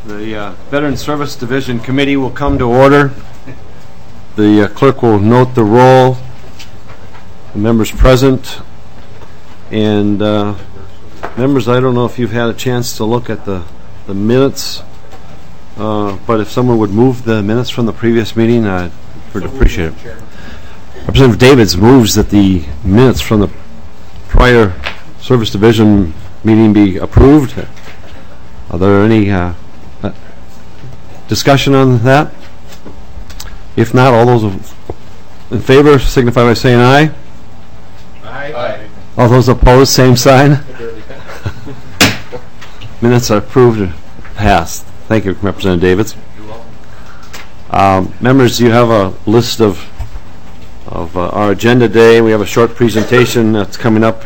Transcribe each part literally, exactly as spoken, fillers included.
The uh, Veteran Service Division Committee will come to order. The uh, clerk will note the roll, the members present, and uh, members, I don't know if you've had a chance to look at the, the minutes, uh, but if someone would move the minutes from the previous meeting, I'd appreciate it. Representative Davids moves that the minutes from the prior Service Division meeting be approved. Are there any uh, discussion on that? If not, all those in favor signify by saying aye. Aye. Aye. All those opposed, same sign. Minutes are approved and passed. Thank you, Representative Davids. Um, members, you have a list of of uh, our agenda today. We have a short presentation that's coming up,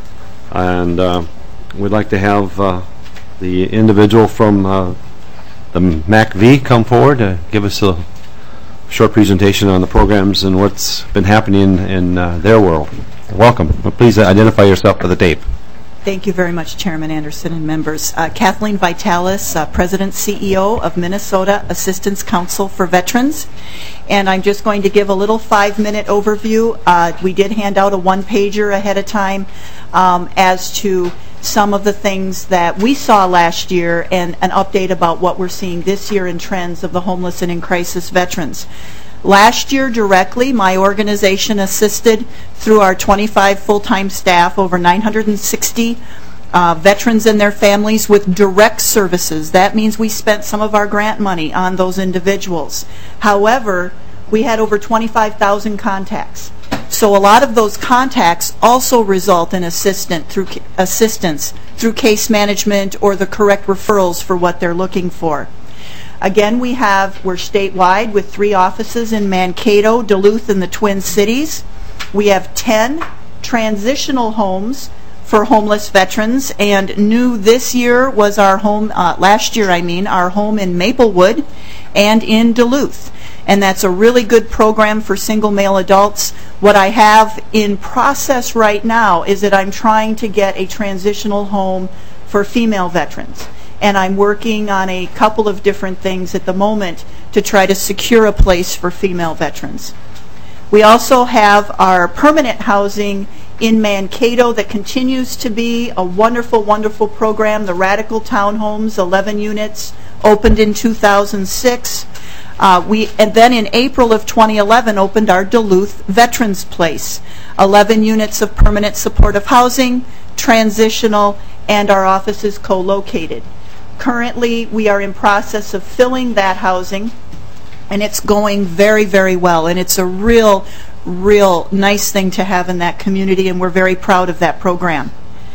and uh, we'd like to have uh, the individual from uh, the M A C V come forward to give us a short presentation on the programs and what's been happening in, in uh, their world. Welcome. Please identify yourself for the tape. Thank you very much, Chairman Anderson and members. Uh, Kathleen Vitalis, uh, President C E O of Minnesota Assistance Council for Veterans. And I'm just going to give a little five-minute overview. Uh, we did hand out a one-pager ahead of time um, as to some of the things that we saw last year and an update about what we're seeing this year in trends of the homeless and in crisis veterans. Last year directly, my organization assisted through our twenty-five full-time staff over nine hundred sixty uh, veterans and their families with direct services. That means we spent some of our grant money on those individuals. However, we had over twenty-five thousand contacts. So a lot of those contacts also result in assistant through assistance through case management or the correct referrals for what they're looking for. Again, we have, we're statewide with three offices in Mankato, Duluth, and the Twin Cities. We have ten transitional homes for homeless veterans, and new this year was our home, uh, last year I mean, our home in Maplewood and in Duluth. And that's a really good program for single male adults. What I have in process right now is that I'm trying to get a transitional home for female veterans. And I'm working on a couple of different things at the moment to try to secure a place for female veterans. We also have our permanent housing in Mankato that continues to be a wonderful, wonderful program. The Radical Townhomes, eleven units, opened in two thousand six. Uh, we, and then in April of twenty eleven opened our Duluth Veterans Place. eleven units of permanent supportive housing, transitional, and our office is co-located. Currently, we are in process of filling that housing, and it's going very, very well. And it's a real, real nice thing to have in that community, and we're very proud of that program.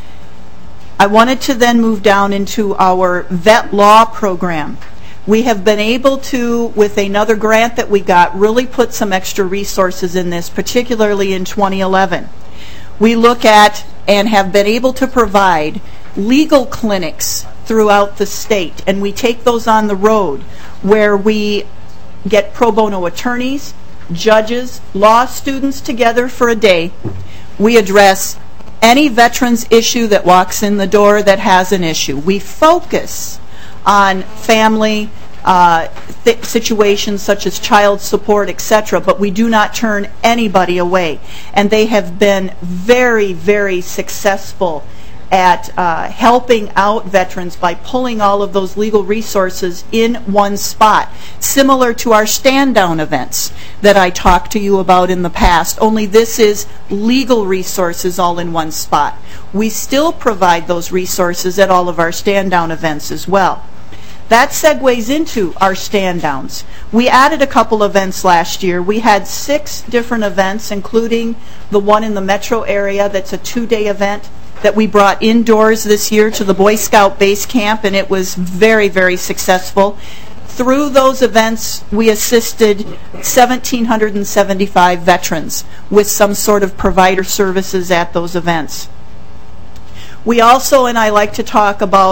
I wanted to then move down into our vet law program. We have been able to, with another grant that we got, really put some extra resources in this, particularly in twenty eleven. We look at and have been able to provide legal clinics throughout the state, and we take those on the road where we get pro bono attorneys, judges, law students together for a day. We address any veterans issue that walks in the door that has an issue. We focus on family uh, th- situations such as child support, et cetera, but we do not turn anybody away. And they have been very, very successful at uh, helping out veterans by pulling all of those legal resources in one spot, similar to our stand-down events that I talked to you about in the past, only this is legal resources all in one spot. We still provide those resources at all of our stand-down events as well. That segues into our stand-downs. We added a couple events last year. We had six different events, including the one in the metro area that's a two-day event that we brought indoors this year to the Boy Scout base camp, and it was very, very successful. Through those events, we assisted one thousand seven hundred seventy-five veterans with some sort of provider services at those events. We also, and I like to talk about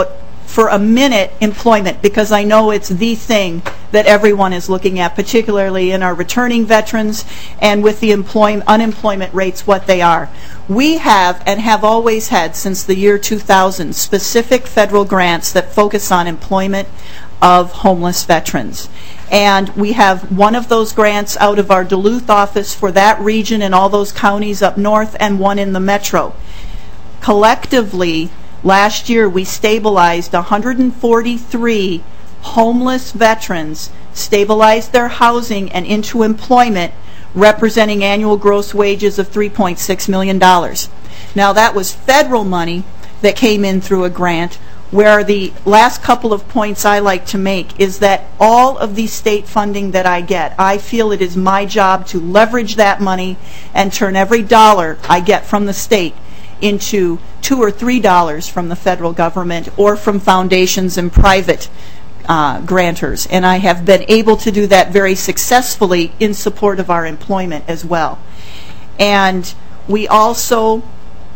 for a minute employment, because I know it's the thing that everyone is looking at, particularly in our returning veterans and with the employment, unemployment rates what they are. We have and have always had since the year two thousand specific federal grants that focus on employment of homeless veterans. And we have one of those grants out of our Duluth office for that region and all those counties up north, and one in the metro. Collectively, last year we stabilized one hundred forty-three homeless veterans, stabilized their housing and into employment, representing annual gross wages of three point six million dollars. Now that was federal money that came in through a grant, where the last couple of points I like to make is that all of the state funding that I get, I feel it is my job to leverage that money and turn every dollar I get from the state into two or three dollars from the federal government or from foundations and private uh, grantors. And I have been able to do that very successfully in support of our employment as well. And we also,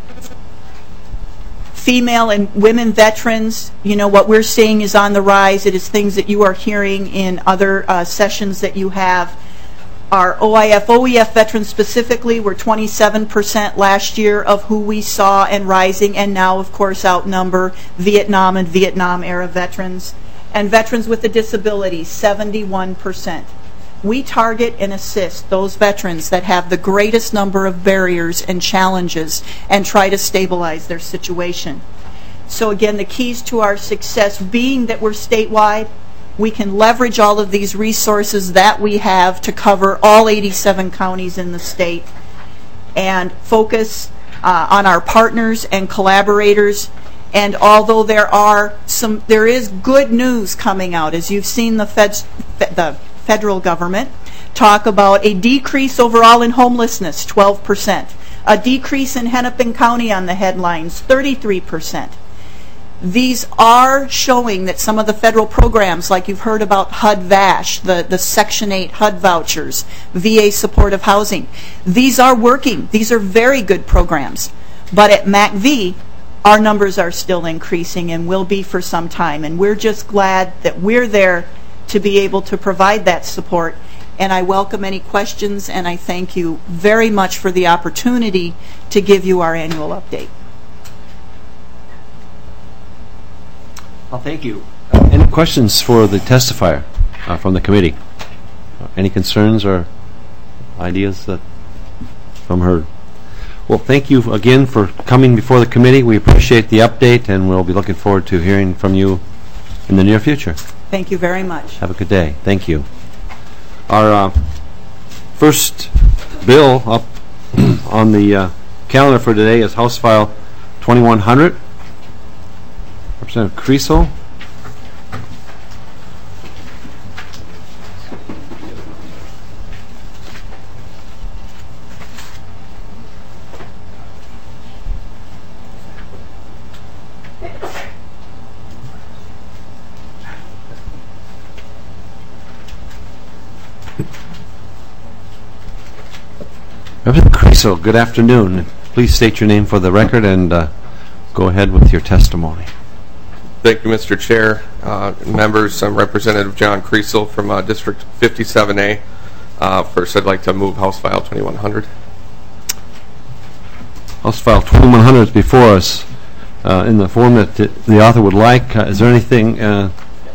female and women veterans, you know, what we're seeing is on the rise. It is things that you are hearing in other uh, sessions that you have. Our O I F, O E F veterans specifically were twenty-seven percent last year of who we saw and rising, and now, of course, outnumber Vietnam and Vietnam-era veterans. And veterans with a disability, seventy-one percent. We target and assist those veterans that have the greatest number of barriers and challenges and try to stabilize their situation. So again, the keys to our success being that we're statewide, we can leverage all of these resources that we have to cover all eighty-seven counties in the state and focus uh, on our partners and collaborators. And although there are some, there is good news coming out, as you've seen the feds, the federal government talk about a decrease overall in homelessness, twelve percent, a decrease in Hennepin County on the headlines, thirty-three percent. These are showing that some of the federal programs, like you've heard about H U D VASH, the, the Section eight H U D vouchers, V A supportive housing, these are working. These are very good programs. But at M A C V, our numbers are still increasing and will be for some time. And we're just glad that we're there to be able to provide that support. And I welcome any questions, and I thank you very much for the opportunity to give you our annual update. Well, thank you. Uh, any questions for the testifier uh, from the committee? Uh, any concerns or ideas that from her? Well, thank you again for coming before the committee. We appreciate the update, and we'll be looking forward to hearing from you in the near future. Thank you very much. Have a good day. Thank you. Our uh, first bill up on the uh, calendar for today is House File twenty-one hundred. Representative Creasel. Representative Creasel, good afternoon. Please state your name for the record and uh, go ahead with your testimony. Thank you, Mister Chair. Uh, members, I'm Representative John Creasel from uh, District fifty-seven A. Uh, first, I'd like to move House File twenty-one hundred. House File twenty-one hundred is before us uh, in the form that the, the author would like. Uh, is there anything... Uh,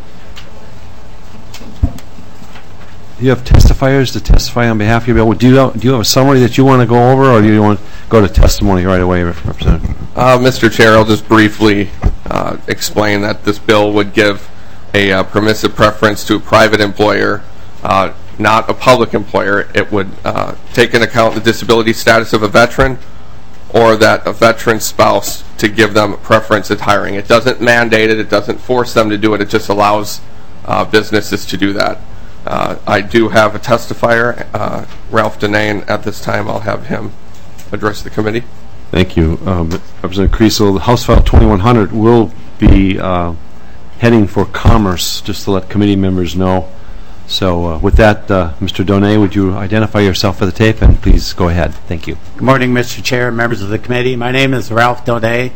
do you have testifiers to testify on behalf of your bill? Do you, do you have a summary that you want to go over, or do you want to go to testimony right away, Representative? Uh, Mister Chair, I'll just briefly uh, explain that this bill would give a uh, permissive preference to a private employer, uh, not a public employer. It would uh, take into account the disability status of a veteran or that a veteran's spouse to give them preference at hiring. It doesn't mandate it. It doesn't force them to do it. It just allows uh, businesses to do that. Uh, I do have a testifier, uh, Ralph Denane. At this time, I'll have him address the committee. Thank you, um, Representative Creasel. The House File twenty-one hundred will be uh, heading for Commerce, just to let committee members know. So uh, with that, uh, Mister Donay, would you identify yourself for the tape, and please go ahead. Thank you. Good morning, Mister Chair, members of the committee. My name is Ralph Donay.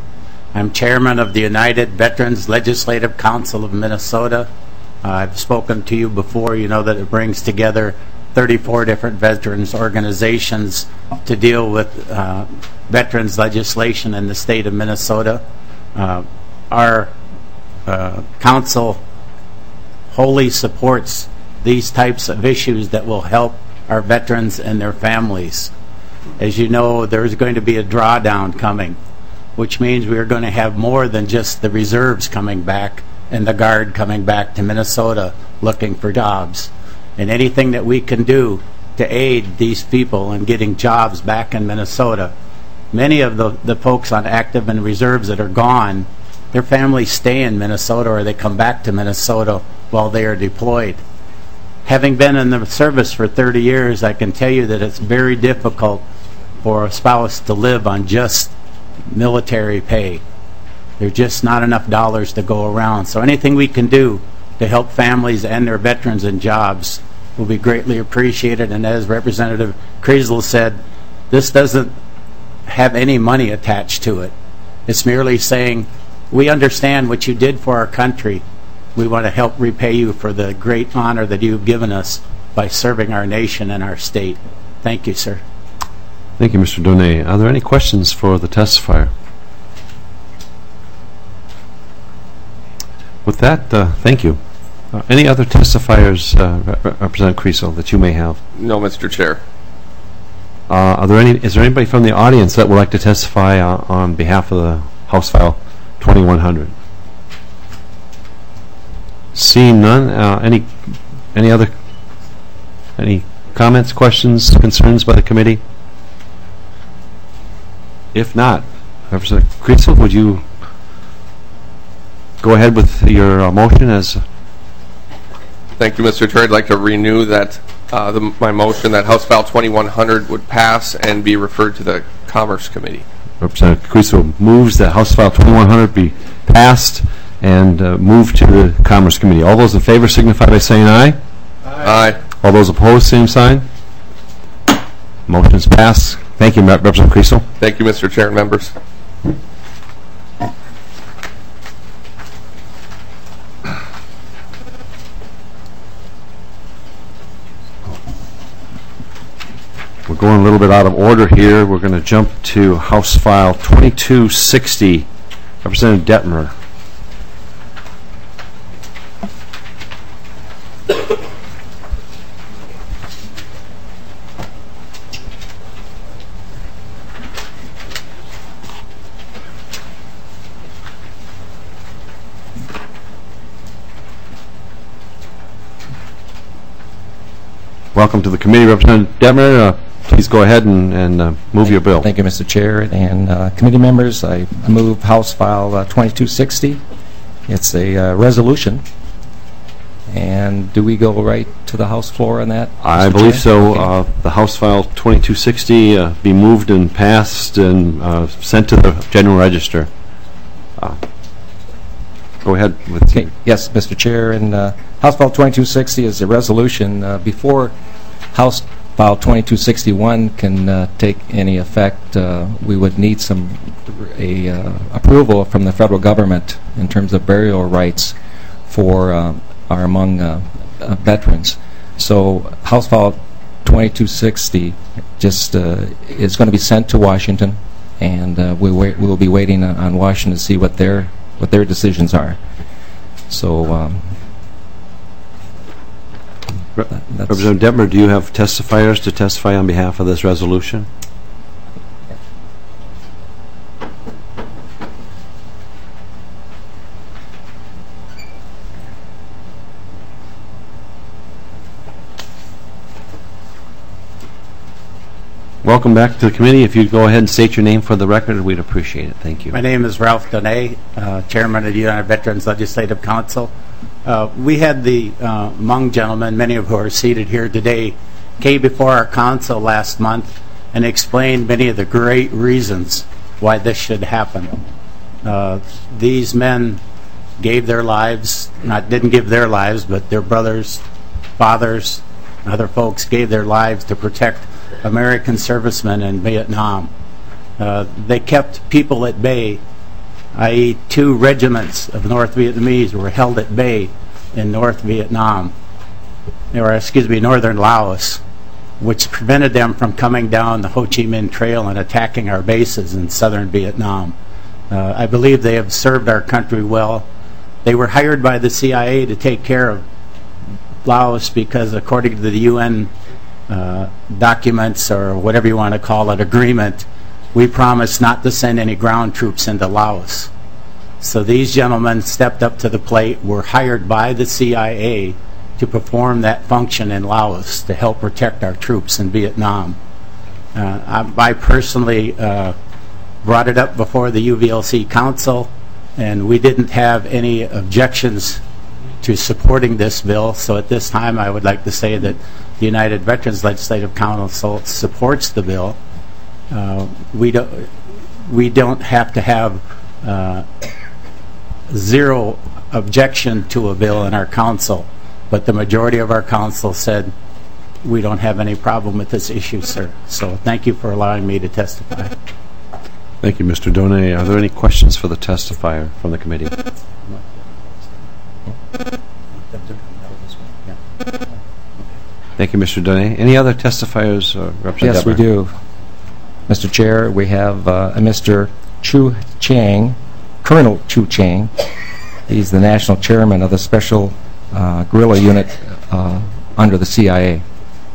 I'm chairman of the United Veterans Legislative Council of Minnesota. Uh, I've spoken to you before. You know that it brings together thirty-four different veterans organizations to deal with uh, veterans legislation in the state of Minnesota. Uh, our uh, council wholly supports these types of issues that will help our veterans and their families. As you know, there's going to be a drawdown coming, which means we're going to have more than just the reserves coming back and the Guard coming back to Minnesota looking for jobs. And anything that we can do to aid these people in getting jobs back in Minnesota. Many of the, the folks on active and reserves that are gone, their families stay in Minnesota or they come back to Minnesota while they are deployed. Having been in the service for thirty years, I can tell you that it's very difficult for a spouse to live on just military pay. There's just not enough dollars to go around. So anything we can do to help families and their veterans in jobs will be greatly appreciated. And as Representative Kreisel said, this doesn't have any money attached to it. It's merely saying, we understand what you did for our country. We want to help repay you for the great honor that you've given us by serving our nation and our state. Thank you, sir. Thank you, Mister Donay. Are there any questions for the testifier? With that, uh, thank you. Uh, any other testifiers, uh, Rep Representative Kreisel, that you may have? No, Mister Chair. Uh, are there any? Is there anybody from the audience that would like to testify uh, on behalf of the House File twenty-one hundred? Seeing none, uh, any any other any comments, questions, concerns by the committee? If not, Representative Kreisel, would you go ahead with your uh, motion as? Thank you, Mister Chair. I'd like to renew that uh, the, my motion that House File twenty-one hundred would pass and be referred to the Commerce Committee. Representative Kreisel moves that House File twenty-one hundred be passed and uh, moved to the Commerce Committee. All those in favor signify by saying aye. Aye. Aye. All those opposed, same sign. Motion is passed. Thank you, Representative Kreisel. Thank you, Mister Chair and members. We're going a little bit out of order here. We're going to jump to House File twenty-two sixty. Representative Detmer. Welcome to the committee, Representative Detmer. Uh, please go ahead and, and uh, move your bill. Thank you, Mister Chair and uh, committee members. I move House File uh, twenty-two sixty. It's a uh, resolution. And do we go right to the House floor on that, I Mister believe Chair? so. Okay. Uh, the House File twenty-two sixty uh, be moved and passed and uh, sent to the General Register. Uh, go ahead with. Okay. Yes, Mister Chair, and uh, House File twenty-two sixty is a resolution. Uh, before House File twenty-two sixty-one can uh, take any effect, uh, we would need some a uh, approval from the federal government in terms of burial rights for uh, our among uh, uh, veterans. So House File twenty-two sixty just uh, is going to be sent to Washington, and uh, we wait, we will be waiting on, on Washington to see what their what their decisions are. So. Um, That's Representative Detmer, do you have testifiers to testify on behalf of this resolution? Welcome back to the committee. If you'd go ahead and state your name for the record, we'd appreciate it. Thank you. My name is Ralph Donay, uh, Chairman of the United Veterans Legislative Council. Uh, we had the uh, Hmong gentlemen, many of who are seated here today, came before our council last month and explained many of the great reasons why this should happen. Uh, these men gave their lives, not didn't give their lives, but their brothers, fathers, and other folks gave their lives to protect American servicemen in Vietnam. Uh, they kept people at bay that is two regiments of North Vietnamese were held at bay in North Vietnam, or excuse me, northern Laos, which prevented them from coming down the Ho Chi Minh Trail and attacking our bases in southern Vietnam. Uh, I believe they have served our country well. They were hired by the C I A to take care of Laos because, according to the U N uh, documents, or whatever you want to call it, agreement, we promised not to send any ground troops into Laos. So these gentlemen stepped up to the plate, were hired by the C I A to perform that function in Laos to help protect our troops in Vietnam. Uh, I, I personally uh, brought it up before the U V L C Council, and we didn't have any objections to supporting this bill. So at this time, I would like to say that the United Veterans Legislative Council supports the bill. Uh, we don't we don't have to have uh, zero objection to a bill in our council, but the majority of our council said we don't have any problem with this issue, sir. So thank you for allowing me to testify. Thank you, Mister Done. Are there any questions for the testifier from the committee? Thank you, Mister Done. Any other testifiers, uh, Representative Yes, we Deborah? do. Mister Chair, we have uh, a Mister Chu Chang, Colonel Chu Chang. He's the national chairman of the Special uh, Guerrilla Unit uh, under the C I A.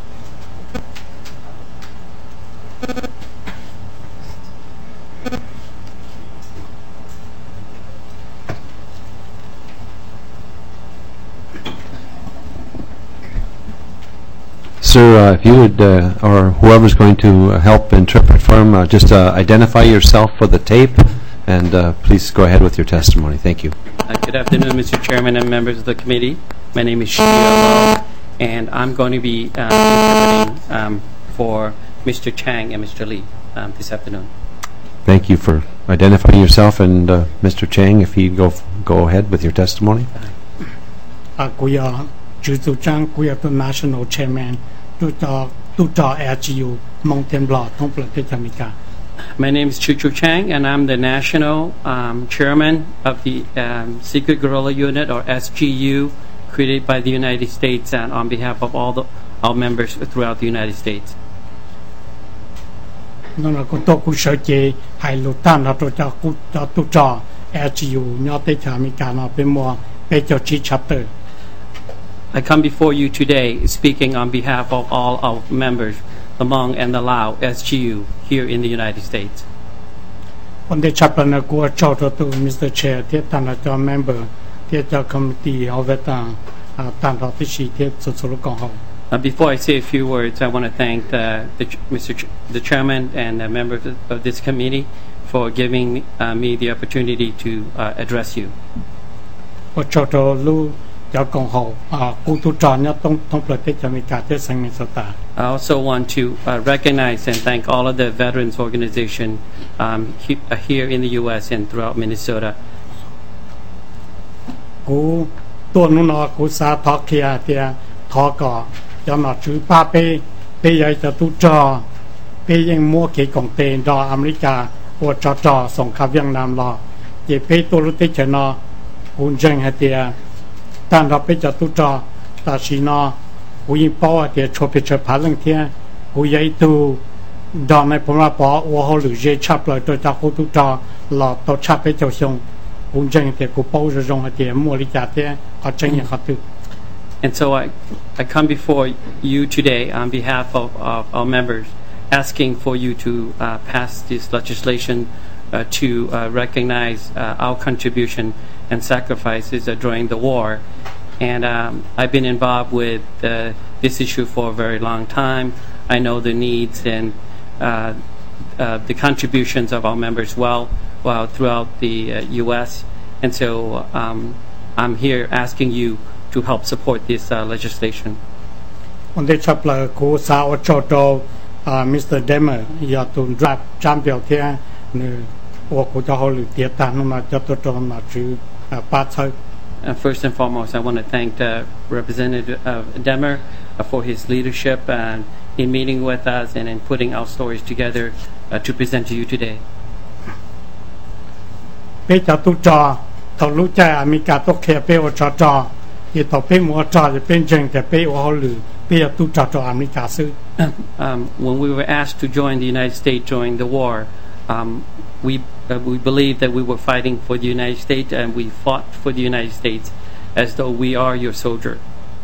Sir, uh, if you would, uh, or whoever's going to uh, help interpret for him, uh, just uh, identify yourself for the tape, and uh, please go ahead with your testimony. Thank you. Uh, good afternoon, Mister Chairman and members of the committee. My name is Shia Lo, and I'm going to be uh, interpreting um, for Mister Chang and Mister Lee um, this afternoon. Thank you for identifying yourself, and uh, Mister Chang, if you go go ahead with your testimony. Uh, we are Chu Chang, we are the national chairman to the to the L G U Mountain Law America. My name is Chu Chu Chang, and I'm the national um, chairman of the um, Secret Guerrilla Unit, or S G U, created by the United States and on behalf of all the all members throughout the United States. Nó là con tôi cũng sợ chế hay lụt tan là tôi cho cũng cho tôi cho L G U nhớ tới thằng America nó bên mua bên cho chi chapter. I come before you today speaking on behalf of all our members, the Hmong and the Lao S G U here in the United States. When the chapter na go cho to Mister Chair, the tan cho member, the committee of it tan tan to shi the so so kong ho. Uh, before I say a few words, I want to thank the, the ch Mister Ch the Chairman and the members of, of this committee for giving uh, me the opportunity to uh, address you. I also want to uh, recognize and thank all of the veterans organizations um, he, uh, here in the U S and throughout Minnesota. Tan ra pe cha tu cha ta shi na wi pa de cho pe cha pa lang thia hu yai tu da mai pa ma pa wo ho lu je chap la to ta ho tu cha la to cha pe cha xiong un jeng de ku pao zhe zhong de mo li jia de a chen ya ha tu. And so I, I come before you today on behalf of, of our members, asking for you to uh, pass this legislation uh, to uh, recognize uh, our contribution and sacrifices uh, during the war. And um, I've been involved with uh, this issue for a very long time. I know the needs and uh, uh, the contributions of our members well, well throughout the uh, U S And so um, I'm here asking you to help support this uh, legislation. On the chapter ko sa o cho to Mister Demer ya tu drap champion thia ne o ko cho ho lu tie ta no ma cho to to ma chu pa chai. Uh, first and foremost, I want to thank uh, Representative uh, Demer uh, for his leadership and in meeting with us and in putting our stories together uh, to present to you today. pe cha tu cha thầu lu cha America to khe pe o cha cha ye to pe mo cha ye pen jeng te pe o lu pe ya tu cha cha America sư Um, when we were asked to join the United States during the war, um, we uh, we believed that we were fighting for the United States, and we fought for the United States as though we are your soldier.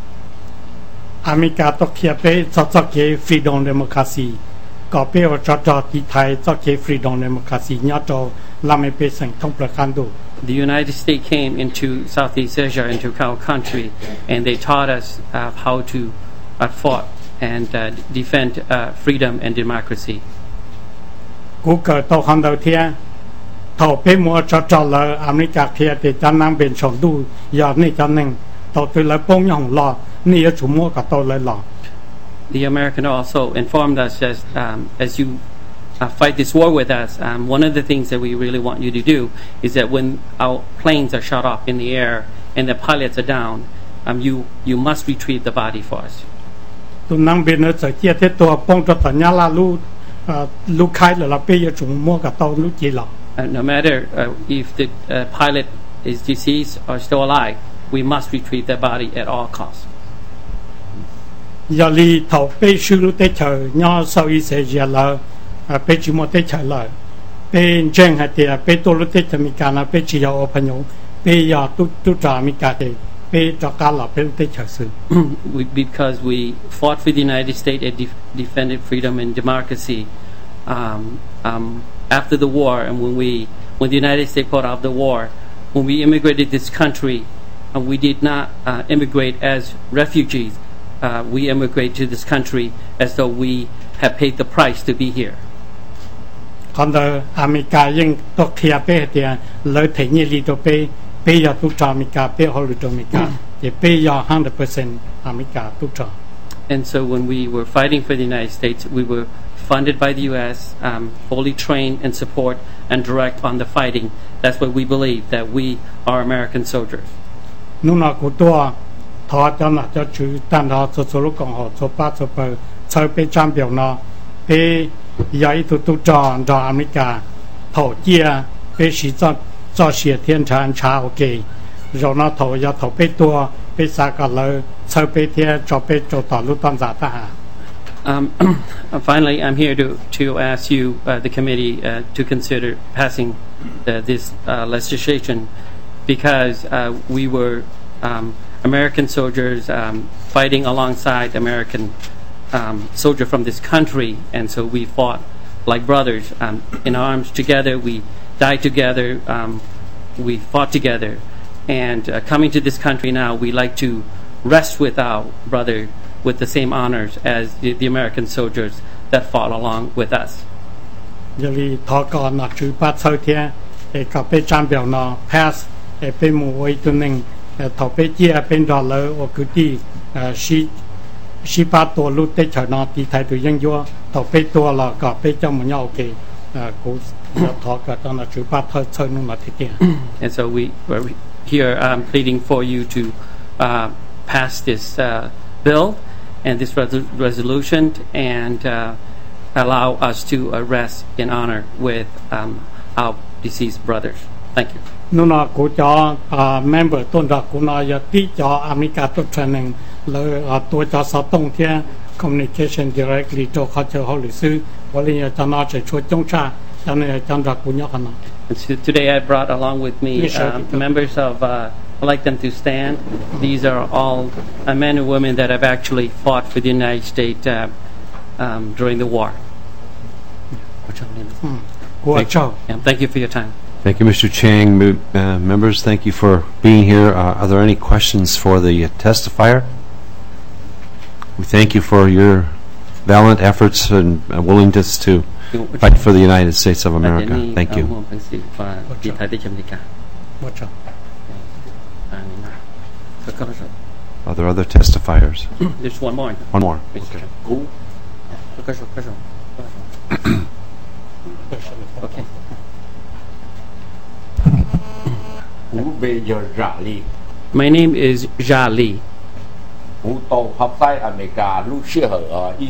America to khe pe cha cha ke freedom democracyก็เปว่าจอจอที่ไทยจะเกี่ยว freedom democracy ญาโจลาไม่เป็นสิ่งต้องประกันดู The United States came into Southeast Asia, into our country, and they taught us uh, how to uh, fought and uh, defend uh, freedom and democracy. กูเกิดโตคันเดียวเทียเท่าเป็นมัวจอจอเลยอเมริกาเทียแต่จะนั่งเป็นชนดูยอดนี่จะหนึ่งโตตัวเลยป้องยองรอนี่จะชุ่มมัวกับโตเลยหรอ The American also informed us as um, as you uh, fight this war with us, um, one of the things that we really want you to do is that when our planes are shot off in the air and the pilots are down, um, you you must retrieve the body for us. ตัวนั่งเป็นเนื้อเจียเทตัวป้องตัวสัญญาลาลูลูกใครหรือเราไปจะชุ่มมัวกับโตลูกจีหรอ No matter uh, if the uh, pilot is deceased or still alive, we must retrieve their body at all costs. ยาลีเท่าไปชื่อรู้ได้เฉยย่อเสาอีเสียเลยไปจิมได้เฉยเลยเป็นแจ้งให้เดียไปตัวรู้ได้จะมีการไปจีเอาพยงไปยาตุตุจามีการเดไปจากการหลับไปรู้ได้เฉยสื่อ Because we fought for the United States and def defended freedom and democracy um, um, after the war, and when we when the United States fought out the war, when we immigrated this country, and we did not uh, immigrate as refugees. Uh, we immigrate to this country as though we have paid the price to be here. คอนเดอร์อเมริกายังตกเทียไปเดียเลยถึงยี่ลีตัวไปไปยาตุจาอเมริกาไปฮอลลีดอเมริกาจะไปยา one hundred percent อเมริกาตุจา And so when we were fighting for the United States, we were funded by the U S, um, fully trained and support and direct on the fighting. That's what we believe, that we are American soldiers. นู่นกูตัวทอจนจะชื่อตั้งทอสุสุรุกองหอสุป้าสุเปอร์เชยไปจำเปียวนอไปใหญ่ตุตุจอนจออเมริกาถอเจียไปสีจอจอเสียเทียนชานชาโอเคเราเนาะถอยาถอไปตัวไปสากันเลยเชยไปเทียจอไปจอต่อลุตันจาทหาร Um, finally, I'm here to, to ask you, uh, the committee, uh, to consider passing uh, this uh, legislation because uh, we were um, American soldiers um, fighting alongside American um, soldiers from this country, and so we fought like brothers um, in arms together. We died together. Um, we fought together, and uh, coming to this country now, we like to rest with our brother with the same honors as the, the American soldiers that fought along with us. ยาลีทอก่อนนะชื่อป้าเชยเทียเอกไปจำเปียวนอ pass เอไปหมู่ไว้ตัวหนึ่งถอไปเจียเป็นดอลลาร์โอคุตีชีชีป้าตัวรุดได้เฉยนอตีไทยตัวยังยัวถอไปตัวเราก็ไปเจ้ามันยาโอเคกูถอก็ตอนนั้นชื่อป้าเธอเชยนุ่งมาทีเดียว And so we were here um, pleading for you to uh, pass this uh, bill and this res resolution and uh, allow us to uh, rest in honor with um, our deceased brothers. Thank you. นู่นกูจอเมมเบอร์ต้นรักกูนายที่จออเมริกาตัวเทรนนิ่งเลยตัวจอสตงเทีย communication directly จอเขาเจอเขาหรือซื้อวันนี้จะน่าจะช่วยจงชาจะเนี่ยจันรักกูยากนะ Today I brought along with me um, members of uh, I'd like them to stand. These are all uh, men and women that have actually fought for the United States uh, um, during the war. Thank you. Yeah, thank you for your time. Thank you, Mister Chang. Uh, members, thank you for being here. Uh, are there any questions for the uh, testifier? We thank you for your valiant efforts and uh, willingness to fight for the United States of America. Thank you. Are there other testifiers? There's one more. One more. Okay. Okay. My name is Jia Li.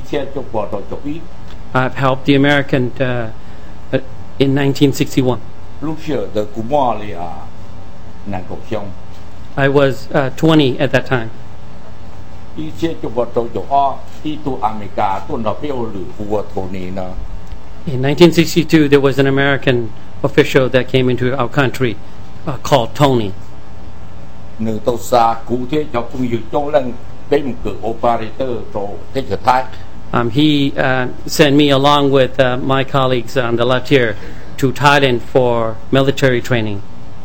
I've helped the American uh, in nineteen sixty-one. lúc xưa the Kumar li à nàng cục xong I was uh, twenty at that time. ý chế cho bộ tổ cho o ý tu America tu nó biểu lử hùa thổ nì nè In nineteen sixty-two, there was an American official that came into our country uh, called Tony. nửa tàu xa cụ thể cho cũng dự trong lần bên cử operator cho thế trở thái Um, he uh, sent me along with uh, my colleagues on the left here to Thailand for military training.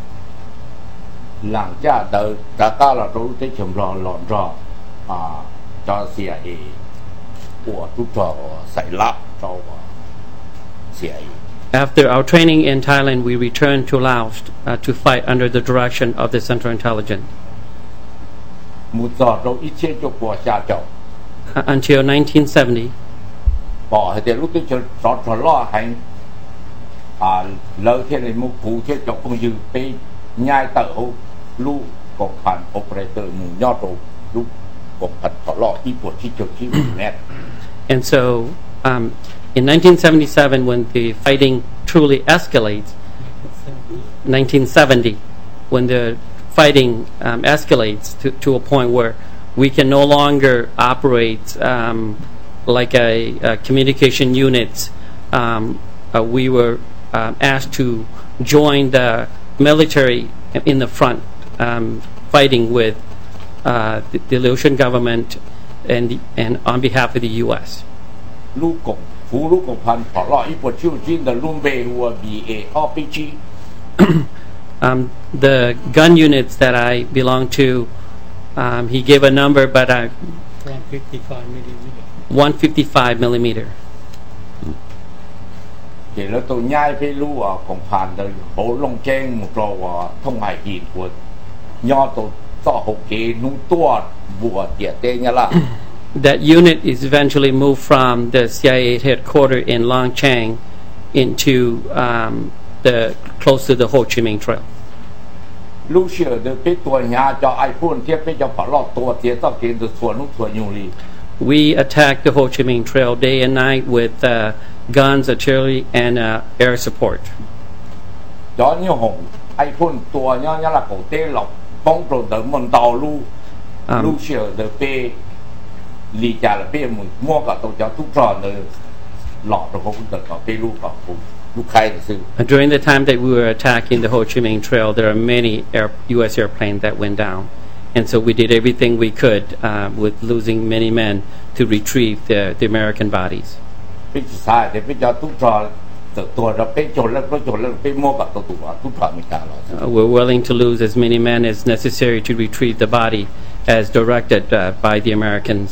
làng cha đợi cả ta là đối thế chồng rò lọn rò à cho xì ai của chú trò xảy lắp cho xì ai After our training in Thailand, we returned to Laos uh, to fight under the direction of the Central Intelligence. một giờ đâu ít chế cho của cha chồng Uh, until nineteen seventy, bỏ thì lúc tôi cho cho cho lo hành à lỡ thế này một cụ chế cho công dự pe nhai tờ hô lu cộng phản operator một nhọt rồi lu cộng phản cho lo ít của chi cho chi net and so um, in nineteen seventy-seven, when the fighting truly escalates, nineteen seventy, when the fighting um, escalates to, to a point where we can no longer operate um, like a, a communication unit. Um, uh, we were um, asked to join the military in the front, um, fighting with uh, the, the Laotian government and the, and on behalf of the U S. lu cộng phú lu cộng phản cho lo ít của chiêu chín là luôn về hùa bị a rờ pê giê Um, the gun units that I belong to, um, he gave a number, but I one fifty-five millimeter. one fifty-five millimeter. để nó tôi nhai với lu ở cộng phản đời hổ long chen một trò thông hải gì của nho tôi cho hậu kế nu tua bùa tiệt tê nhá là That unit is eventually moved from the C I A headquarters in Long Chang into um, the close to the Ho Chi Minh Trail. lúc xưa được biếtตัวnhà cho iPhone เทียบไปจะฝรั่งตัวเทียบต้องกินตัวส่วนนู้นส่วนยุงลี We attacked the Ho Chi Minh Trail day and night with uh, guns, artillery, and uh, air support. ย้อนยี่ห้อง iPhone ตัวเนี้ยละเขาเต้หลอกป้องตัวเดิมมันดาวลูลูกเชื่อเดเป้ลีจ่าละเป้มึงมั่วกับตัวเจ้าทุกตอนเลยหลอกตัวเขาคุณเดิมกับเป้ลูกกับคุณลูกใครซื้อ During the time that we were attacking the Ho Chi Minh Trail, there are many air, U S airplanes that went down. And so we did everything we could uh, with losing many men to retrieve the, the American bodies. เป็นสายแต่เป็นเจ้าทุกตอนตัวเราเป็นโจรแล้วก็โจรแล้วเป็นมั่วกับตัวตัวทุกตอนไม่กล้าหรอก Uh, we're willing to lose as many men as necessary to retrieve the body as directed uh, by the Americans.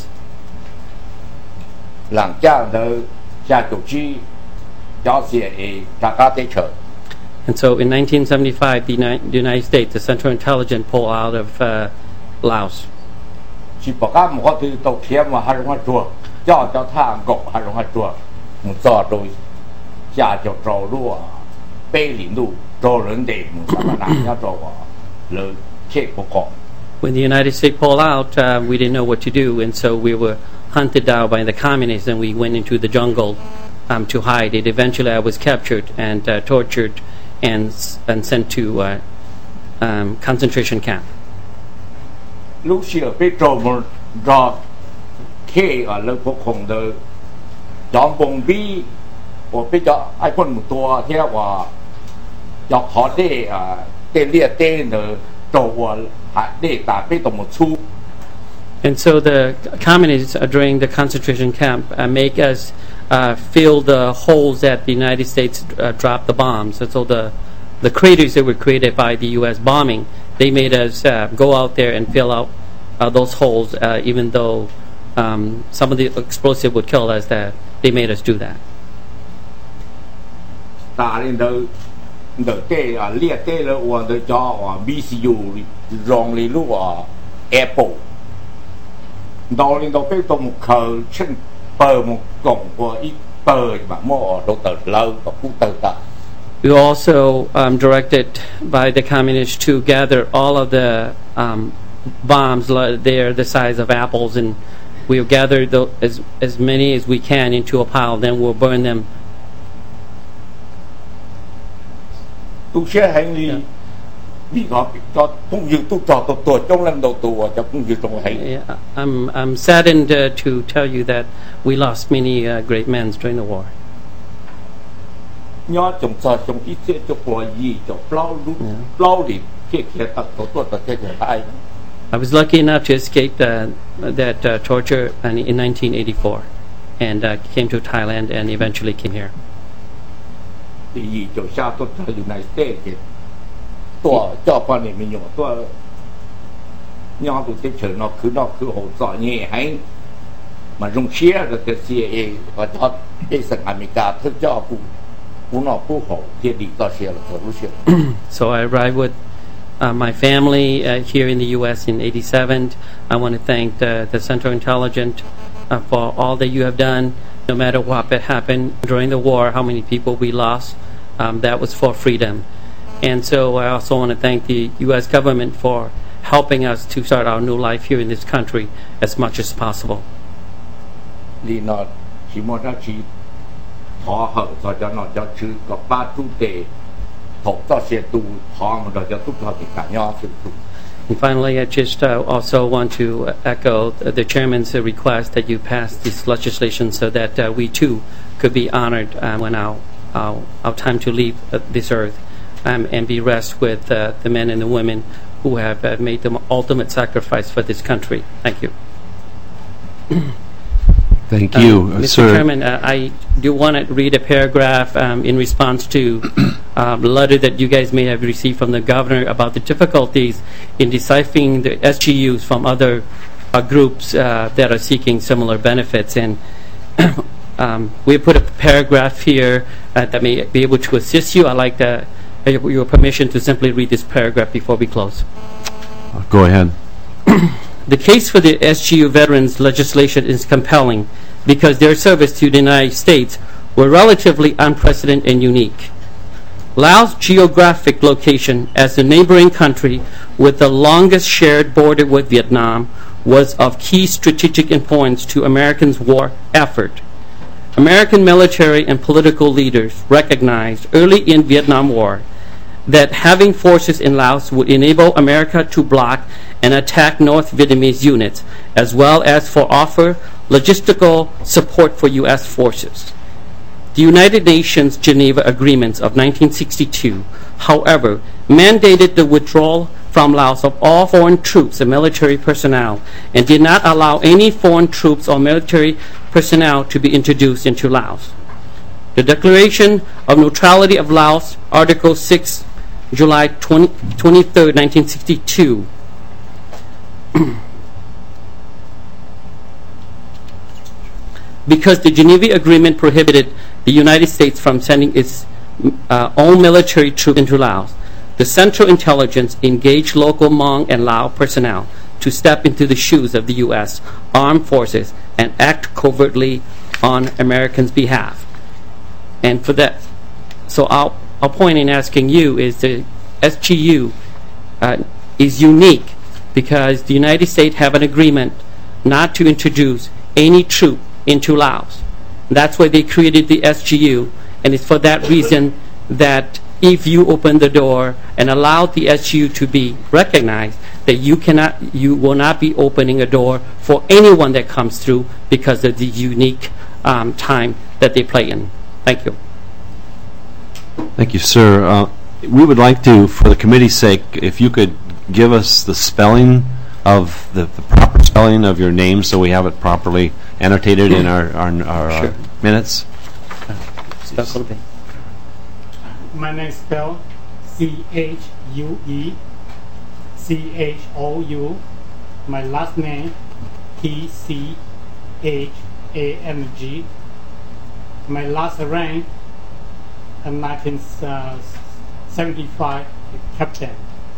หลังจากเดินจากจุดที่เจ้าเสียเองจากการเตะเฉิด And so in nineteen seventy-five, the United, the United States, the Central Intelligence pulled out of uh, Laos. สิบประการมันก็คือตกเทียมมาหาลงมาตัวเจ้าเจ้าท่ากบหาลงมาตัวมันจอดโดยจ่าเจ้าโจรั่วเป้หลินดูโจรเด็กมันสามารถนั่งยัดตัวเลยเช็คปกครอง When the United States pulled out, uh, we didn't know what to do, and so we were hunted down by the communists, and we went into the jungle um, to hide it. Eventually, I was captured and uh, tortured and and sent to uh, um, concentration camp. ลูกเชื่อไปโจมันรอเคอ่ะเลยปกครองเดินจอมบงบี้ว่าไปเจาะไอ้คนหมู่ตัวเที่ยวว่าจอกขอเด้อ่ะเต้เลียเต้เนอโจว่าหาเด้ตาไปตรงหมดชู And so the communists uh, during the concentration camp uh, make us uh, fill the holes that the United States uh, dropped the bombs. And so the the craters that were created by the U S bombing, they made us uh, go out there and fill out uh, those holes, uh, even though um, some of the explosive would kill us. That they made us do that. ตาเนี่ยเดินเดินเต้อ่ะเลียเต้แล้วว่าเดินจออ่ะ บี ซี ยู รองลีลูกอ่ะแอร์โปดอลินดอไปตรงเคอเช่นเปิดมุกกล่องว่าอีเปิดแบบมั่วโดนเติร์ดเล่ากับผู้เติร์ด We were also um, directed by the communists to gather all of the um, bombs. They're the size of apples, and we'll gather the, as as many as we can into a pile. Then we'll burn them. tu xe hành lý vì họ cho cũng như tu trò tổ tổ trong lần đầu tù cho cũng như trong hành Yeah, I'm, I'm saddened uh, to tell you that we lost many uh, great men during the war. nhớ trong trò trong ít sẽ cho quả gì cho plau lúc plau đi kia kia tập tổ tổ tập kia kia ai I was lucky enough to escape uh, that uh, torture in in nineteen eighty-four and uh, came to Thailand and eventually came here. thì gì cho xa tốt cho United States kiaตัวเจ้าพ่อเนี่ยมีอยู่ตัวย้อนตัวเฉยๆเนาะคือเนาะคือโหจ่อเนี่ยให้มันลงเชียร์แต่ ซี ไอ เอ ก็ทอดไอ้สังอเมริกาทึกเจ้าผู้ผู้นอกผู้โหที่ดีต่อเชียร์แล้วรู้เชียร์ So I arrived with uh, my family uh, here in the U S in eighty-seven. I want to thank the, the Central Intelligence uh, for all that you have done. No matter what happened during the war, how many people we lost, um, that was for freedom. And so I also want to thank the U S government for helping us to start our new life here in this country as much as possible. ลีนอดชิมอนาชีพอเหอะก็จะนอดจะชื่อกับป้าทุเตถกต่อเสียตูพอมันเราจะทุกทอติการย่อสุดทุก And finally, I just uh, also want to echo the chairman's request that you pass this legislation so that uh, we too could be honored uh, when our, our, our time to leave uh, this earth um, and be rest with uh, the men and the women who have uh, made the ultimate sacrifice for this country. Thank you. Thank you, Um, uh, Mister sir. Chairman, uh, I do want to read a paragraph um, in response to um, the letter that you guys may have received from the governor about the difficulties in deciphering the S G Us from other uh, groups uh, that are seeking similar benefits. And um, we put a paragraph here uh, that may be able to assist you. I'd like to, uh, your permission to simply read this paragraph before we close. Go ahead. The case for the S G U veterans legislation is compelling because their service to the United States were relatively unprecedented and unique. Laos' geographic location as the neighboring country with the longest shared border with Vietnam was of key strategic importance to Americans' war effort. American military and political leaders recognized early in Vietnam War that having forces in Laos would enable America to block and attack North Vietnamese units, as well as for offer logistical support for U S forces. The United Nations Geneva Agreements of nineteen sixty-two, however, mandated the withdrawal from Laos of all foreign troops and military personnel and did not allow any foreign troops or military personnel to be introduced into Laos. The Declaration of Neutrality of Laos, Article six, July twenty-third, nineteen sixty-two, because the Geneva Agreement prohibited the United States from sending its uh, own military troops into Laos, the Central Intelligence engaged local Hmong and Lao personnel to step into the shoes of the U S armed forces and act covertly on Americans' behalf. And for that, so our, our point in asking you is the S G U uh, is unique because the United States have an agreement not to introduce any troop into Laos. That's why they created the S G U, and it's for that reason that if you open the door and allow the S G U to be recognized, that you cannot, you will not be opening a door for anyone that comes through because of the unique um, time that they play in. Thank you. Thank you, sir. Uh, we would like to, for the committee's sake, if you could give us the spelling of the, the proper spelling of your name so we have it properly annotated in our, our, our Sure. uh, minutes. My name is spelled C H U E C H O U. My last name T C H A N G. My last rank in nineteen seventy-five captain.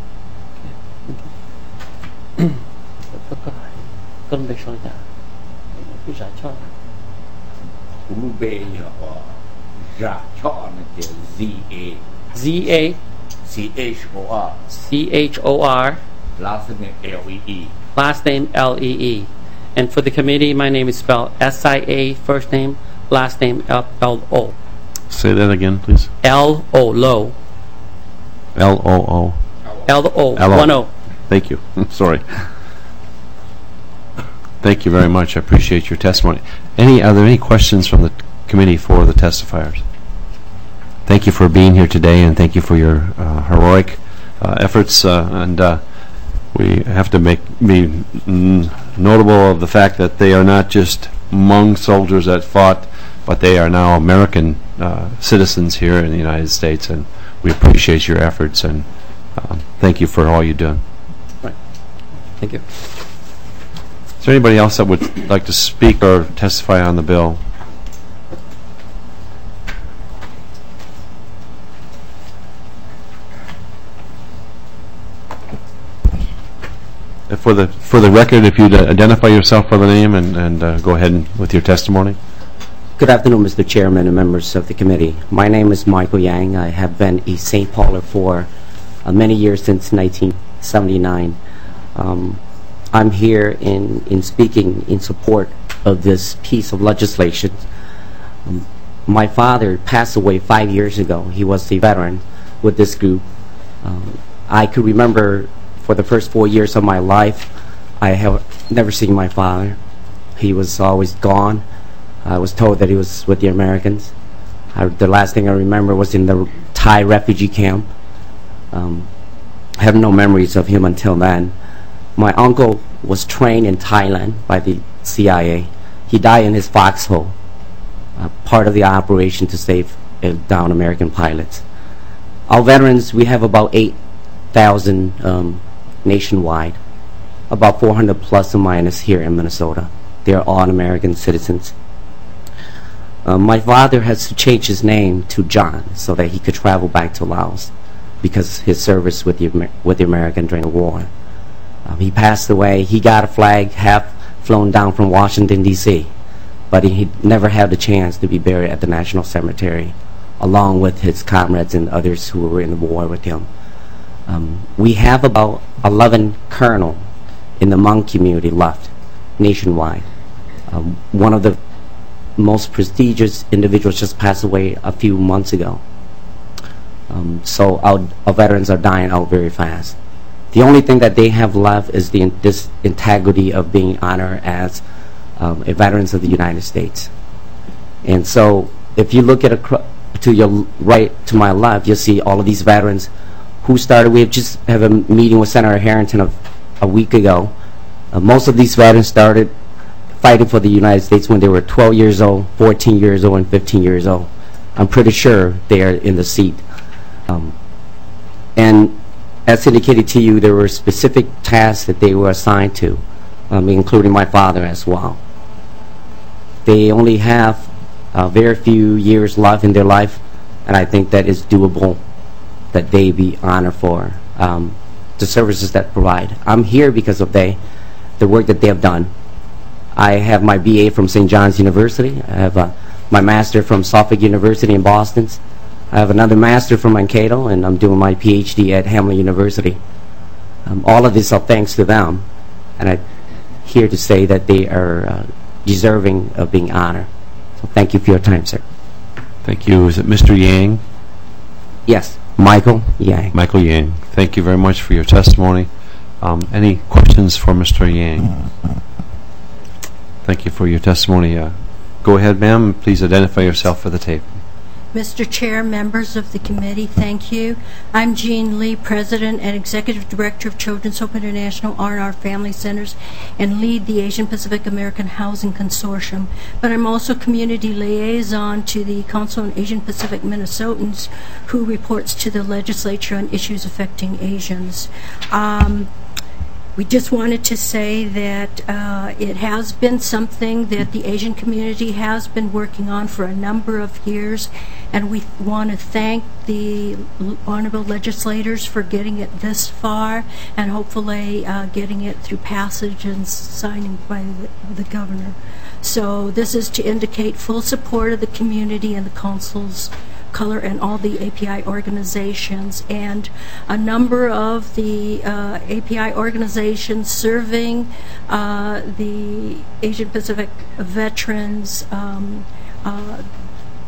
跟你说一下，为啥唱？ Ulu be ya wa ja cha na ke Z A Z A C H O R C H O R, last name L E E. last name L E E. And for the committee, my name is spelled S I A, first name, last name L O. Say that again, please. L O, low. L O O. L O, L O. one O. Thank you. Sorry. Thank you very much. I appreciate your testimony. Any, are there any questions from the committee for the testifiers? Thank you for being here today, and thank you for your uh, heroic uh, efforts. Uh, and uh, we have to make be mm, notable of the fact that they are not just Hmong soldiers that fought, but they are now American uh, citizens here in the United States, and we appreciate your efforts, and uh, thank you for all you've done. Right. Thank you. Is there anybody else that would like to speak or testify on the bill? For the for the record, if you'd identify yourself by the name and, and uh, go ahead and, with your testimony. Good afternoon, Mister Chairman and members of the committee. My name is Michael Yang. I have been a Saint Pauler for uh, many years, since nineteen seventy-nine. Um, I'm here in, in speaking in support of this piece of legislation. Um, my father passed away five years ago. He was a veteran with this group. Um, I could remember for the first four years of my life, I have never seen my father. He was always gone. I was told that he was with the Americans. I, the last thing I remember was in the Thai refugee camp. Um, I have no memories of him until then. My uncle was trained in Thailand by the C I A. He died in his foxhole, uh, part of the operation to save uh, down American pilots. Our veterans, we have about eight thousand um, nationwide, about four hundred plus or minus here in Minnesota. They're all American citizens. Uh, my father has to change his name to John so that he could travel back to Laos because his service with the, Amer with the American during the war. Um, he passed away. He got a flag half flown down from Washington, D C, but he never had the chance to be buried at the National Cemetery along with his comrades and others who were in the war with him. Um, we have about eleven colonels in the Hmong community left nationwide. Um, one of the most prestigious individuals just passed away a few months ago. Um, so our, our veterans are dying out very fast. The only thing that they have left is the, this integrity of being honored as um, a veterans of the United States. And so if you look at a, to your right, to my left, you'll see all of these veterans who started. We have just have a meeting with Senator Harrington of, a week ago. Uh, most of these veterans started fighting for the United States when they were twelve years old, fourteen years old, and fifteen years old. I'm pretty sure they are in the seat. Um, and as indicated to you, there were specific tasks that they were assigned to, um, including my father as well. They only have uh, very few years left in their life, and I think that is doable, that they be honored for um, the services that provide. I'm here because of they, the work that they have done. I have my B A from Saint John's University. I have uh, my master from Suffolk University in Boston. I have another master from Mankato, and I'm doing my P H D at Hamline University. Um, all of this are thanks to them, and I'm here to say that they are uh, deserving of being honored. So thank you for your time, sir. Thank you. Is it Mister Yang? Yes, Michael Yang. Michael Yang. Thank you very much for your testimony. Um, any questions for Mister Yang? Thank you for your testimony. Uh, go ahead, ma'am. Please identify yourself for the tape. Mister Chair, members of the committee, thank you. I'm Jean Lee, President and Executive Director of Children's Hope International R and R Family Centers, and lead the Asian Pacific American Housing Consortium. But I'm also Community Liaison to the Council on Asian Pacific Minnesotans, who reports to the legislature on issues affecting Asians. Um, We just wanted to say that uh, it has been something that the Asian community has been working on for a number of years, and we want to thank the honorable legislators for getting it this far and hopefully uh, getting it through passage and signing by the, the governor. So this is to indicate full support of the community and the council's color and all the A P I organizations, and a number of the uh, A P I organizations serving uh, the Asian Pacific veterans um, uh,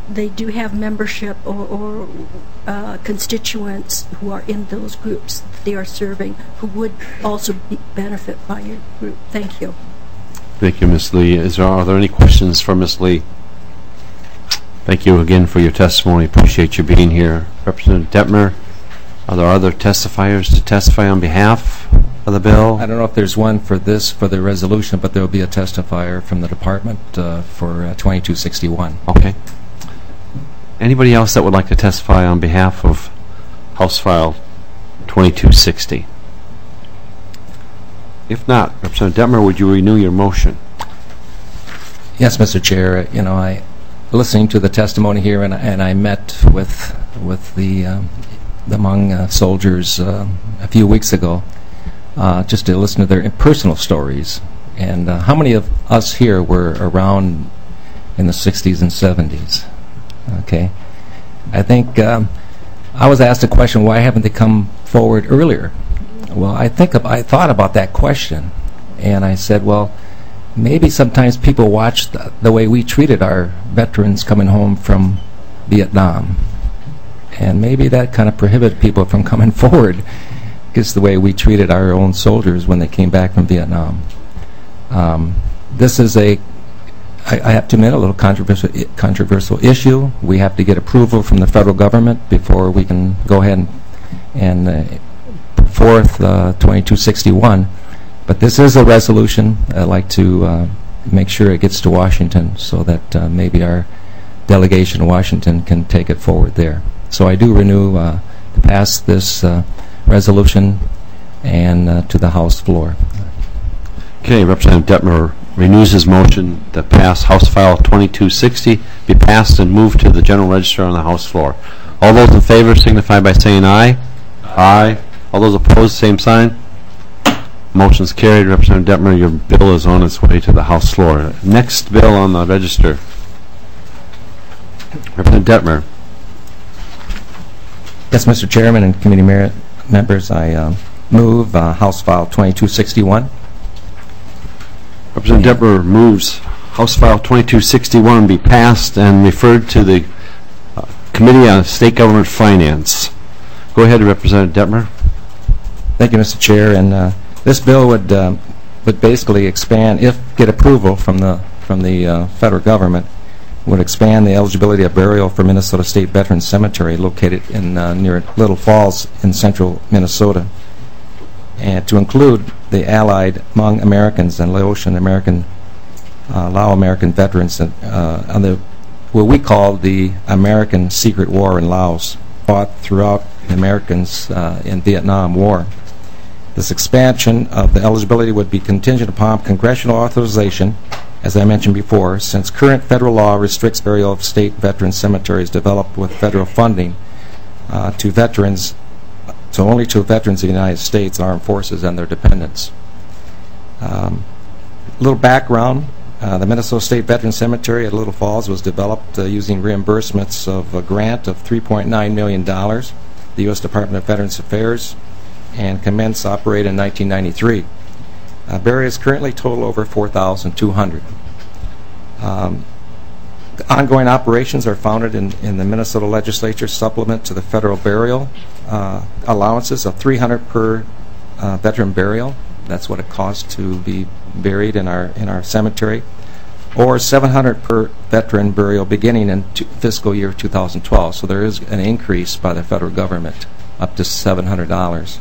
they do have membership or, or uh, constituents who are in those groups that they are serving who would also be benefit by your group. Thank you. Thank you, Miz Lee. Is there, are there any questions for Miz Lee? Thank you again for your testimony. Appreciate you being here. Representative Detmer, are there other testifiers to testify on behalf of the bill? I don't know if there's one for this, for the resolution, but there will be a testifier from the department uh, for uh, twenty-two sixty-one. Okay. Anybody else that would like to testify on behalf of House File twenty-two sixty? If not, Representative Detmer, would you renew your motion? Yes, Mister Chair. You know, I listening to the testimony here, and, and I met with with the um, the Hmong uh, soldiers uh, a few weeks ago, uh, just to listen to their personal stories. And uh, how many of us here were around in the sixties and seventies? Okay, I think um, I was asked a question: why haven't they come forward earlier? Well, I think of, I thought about that question, and I said, well, maybe sometimes people watch the, the way we treated our veterans coming home from Vietnam, and maybe that kind of prohibited people from coming forward, because the way we treated our own soldiers when they came back from Vietnam. Um, this is a, I, I have to admit, a little controversial controversial issue. We have to get approval from the federal government before we can go ahead and, and uh, put forth uh, twenty-two sixty-one. But this is a resolution. I'd like to uh, make sure it gets to Washington so that uh, maybe our delegation in Washington can take it forward there. So I do renew uh, to pass this uh, resolution and uh, to the House floor. Okay, Representative Detmer renews his motion to pass House File twenty-two sixty, be passed and moved to the General Register on the House floor. All those in favor signify by saying aye. Aye. All those opposed, same sign. Motion's carried. Representative Detmer, your bill is on its way to the House floor. Next bill on the register. Representative Detmer. Yes, Mister Chairman and committee merit members, I uh, move uh, House File twenty-two sixty-one. Representative Detmer moves House File twenty-two sixty-one be passed and referred to the uh, Committee on State Government Finance. Go ahead, Representative Detmer. Thank you, Mister Chair. And uh, this bill would uh, would basically expand, if get approval from the from the uh, federal government, would expand the eligibility of burial for Minnesota State Veterans Cemetery, located in uh, near Little Falls in central Minnesota, and to include the Allied Hmong Americans and Laotian American, uh, Lao American veterans, uh, on the what we call the American Secret War in Laos, fought throughout the Americans uh, in Vietnam War. This expansion of the eligibility would be contingent upon congressional authorization, as I mentioned before, since current federal law restricts burial of state veteran cemeteries developed with federal funding uh, to veterans, so only to veterans of the United States Armed Forces and their dependents. Um, little background, uh, the Minnesota State Veteran Cemetery at Little Falls was developed uh, using reimbursements of a grant of three point nine million dollars, the U S Department of Veterans Affairs, and commenced operating in nineteen ninety-three. Uh, burials currently total over four thousand two hundred. Um, ongoing operations are founded in, in the Minnesota Legislature supplement to the federal burial uh, allowances of three hundred per uh, veteran burial. That's what it costs to be buried in our in our cemetery, or seven hundred per veteran burial beginning in t- fiscal year two thousand twelve. So there is an increase by the federal government up to seven hundred dollars.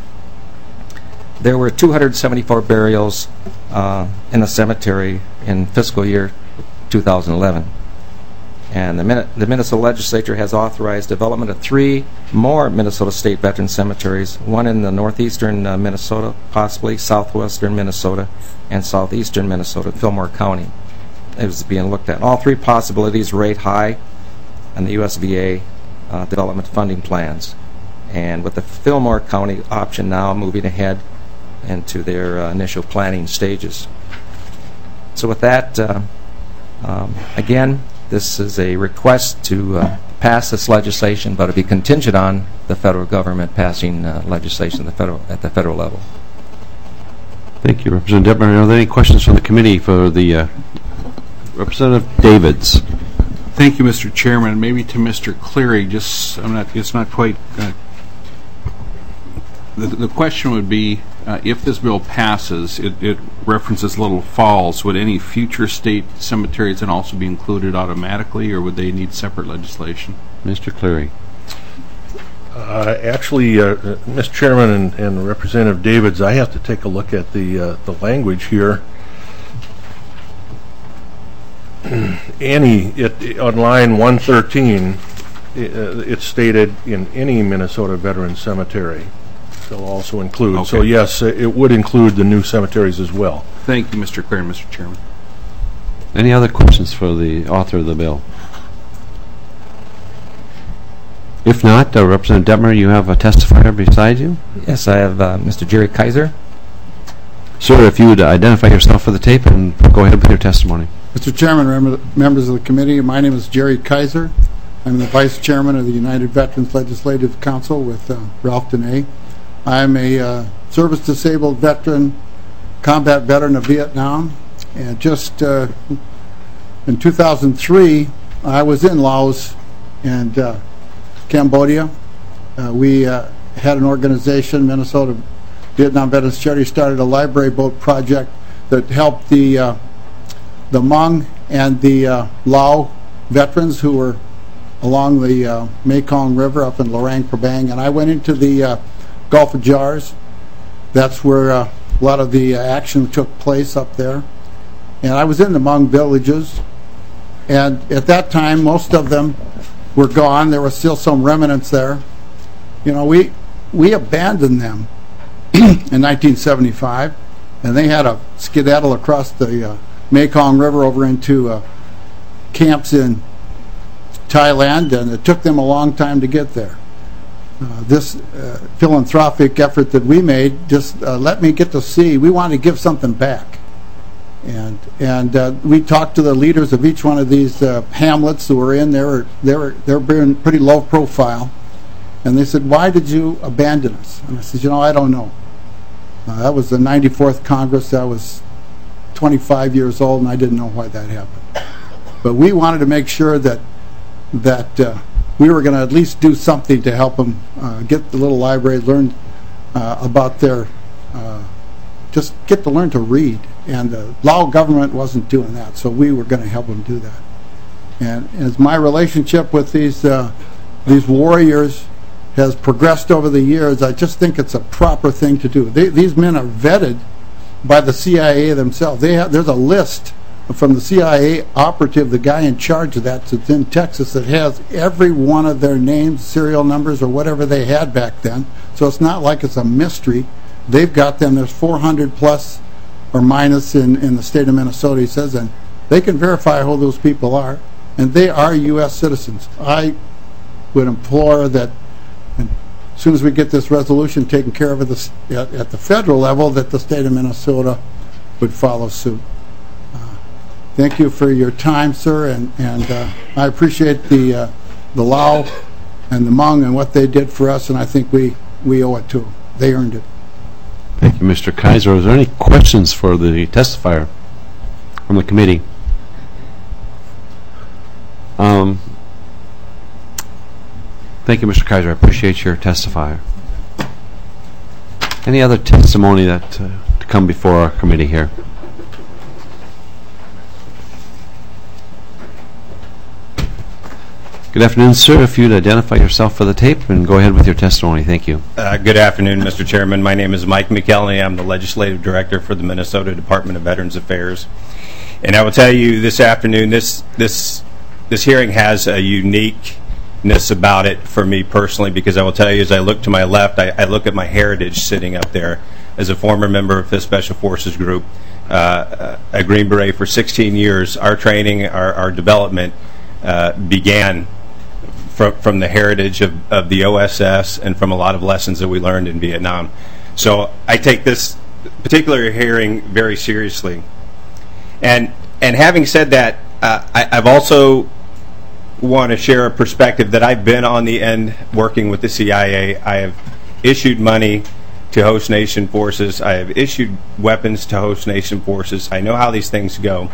There were two hundred seventy-four burials uh, in the cemetery in fiscal year two thousand eleven. And the, Min- the Minnesota Legislature has authorized development of three more Minnesota State Veteran Cemeteries, one in the northeastern uh, Minnesota, possibly southwestern Minnesota, and southeastern Minnesota, Fillmore County. It was being looked at. All three possibilities rate high on the U S V A uh, development funding plans. And with the Fillmore County option now moving ahead into their uh, initial planning stages. So with that, uh, um, again, this is a request to uh, pass this legislation, but it'll be contingent on the federal government passing uh, legislation at the federal, at the federal level. Thank you, Representative Detmer. Are there any questions from the committee for the uh, Representative Davids? Thank you, Mister Chairman. Maybe to Mister Cleary, just I'm not. It's not quite. Uh, the, the question would be, uh, if this bill passes, it, it references Little Falls. Would any future state cemeteries then also be included automatically, or would they need separate legislation? Mister Cleary. Uh, actually, uh, Mister Chairman and, and Representative Davids, I have to take a look at the uh, the language here. Any it, on line one thirteen, it, uh, it's stated in any Minnesota veteran cemetery. They'll also include. Okay. So yes, it would include the new cemeteries as well. Thank you, Mister Cleary, Mister Chairman. Any other questions for the author of the bill? If not, uh, Representative Detmer, you have a testifier beside you? Yes, I have uh, Mister Jerry Kaiser. Sir, if you would identify yourself for the tape and go ahead with your testimony. Mister Chairman, members of the committee, my name is Jerry Kaiser. I'm the Vice Chairman of the United Veterans Legislative Council with uh, Ralph Dene. I'm a uh, service-disabled veteran, combat veteran of Vietnam, and just uh, in two thousand three, I was in Laos and uh, Cambodia. Uh, we uh, had an organization, Minnesota Vietnam Veterans Charity, started a library boat project that helped the uh, the Hmong and the uh, Lao veterans who were along the uh, Mekong River up in Luang Prabang, and I went into the uh, Gulf of Jars. That's where uh, a lot of the uh, action took place up there. And I was in the Hmong villages, and at that time most of them were gone. There were still some remnants there. You know, we we abandoned them in nineteen seventy-five, and they had a skedaddle across the uh, Mekong River over into uh, camps in Thailand, and it took them a long time to get there. Uh, this uh, philanthropic effort that we made just uh, let me get to see. We wanted to give something back, and and uh, we talked to the leaders of each one of these uh, hamlets who were in there. They were they were being pretty low profile, and they said, "Why did you abandon us?" And I said, "You know, I don't know." Uh, that was the ninety-fourth Congress. I was twenty-five years old, and I didn't know why that happened. But we wanted to make sure that that uh, we were going to at least do something to help them uh, get the little library, learn uh, about their, uh, just get to learn to read. And the Lao government wasn't doing that, so we were going to help them do that. And as my relationship with these uh, these warriors has progressed over the years, I just think it's a proper thing to do. They, these men are vetted by the C I A themselves. They have, there's a list from the C I A operative, the guy in charge of that, that's in Texas, that has every one of their names, serial numbers, or whatever they had back then. So it's not like it's a mystery. They've got them. There's four hundred plus or minus in, in the state of Minnesota, he says, and they can verify who those people are, and they are U S citizens. I would implore that as soon as we get this resolution taken care of at the, at, at the federal level, that the state of Minnesota would follow suit. Uh, thank you for your time, sir, and, and uh, I appreciate the, uh, the Lao and the Hmong and what they did for us, and I think we, we owe it to them. They earned it. Thank you, Mister Kaiser. Is there any questions for the testifier from the committee? Um, thank you, Mister Kaiser. I appreciate your testifier. Any other testimony that uh, to come before our committee here? Good afternoon, sir. If you'd identify yourself for the tape and go ahead with your testimony. Thank you. Uh, good afternoon, Mister Chairman. My name is Mike McKelney. I'm the Legislative Director for the Minnesota Department of Veterans Affairs. And I will tell you this afternoon, this this this hearing has a uniqueness about it for me personally, because I will tell you, as I look to my left, I, I look at my heritage sitting up there as a former member of the Special Forces Group, uh, a Green Beret for sixteen years. Our training, our, our development uh, began From, from the heritage of, of the O S S and from a lot of lessons that we learned in Vietnam. So I take this particular hearing very seriously. And and having said that, uh, I, I've also want to share a perspective that I've been on the end working with the C I A. I have issued money to host nation forces. I have issued weapons to host nation forces. I know how these things go.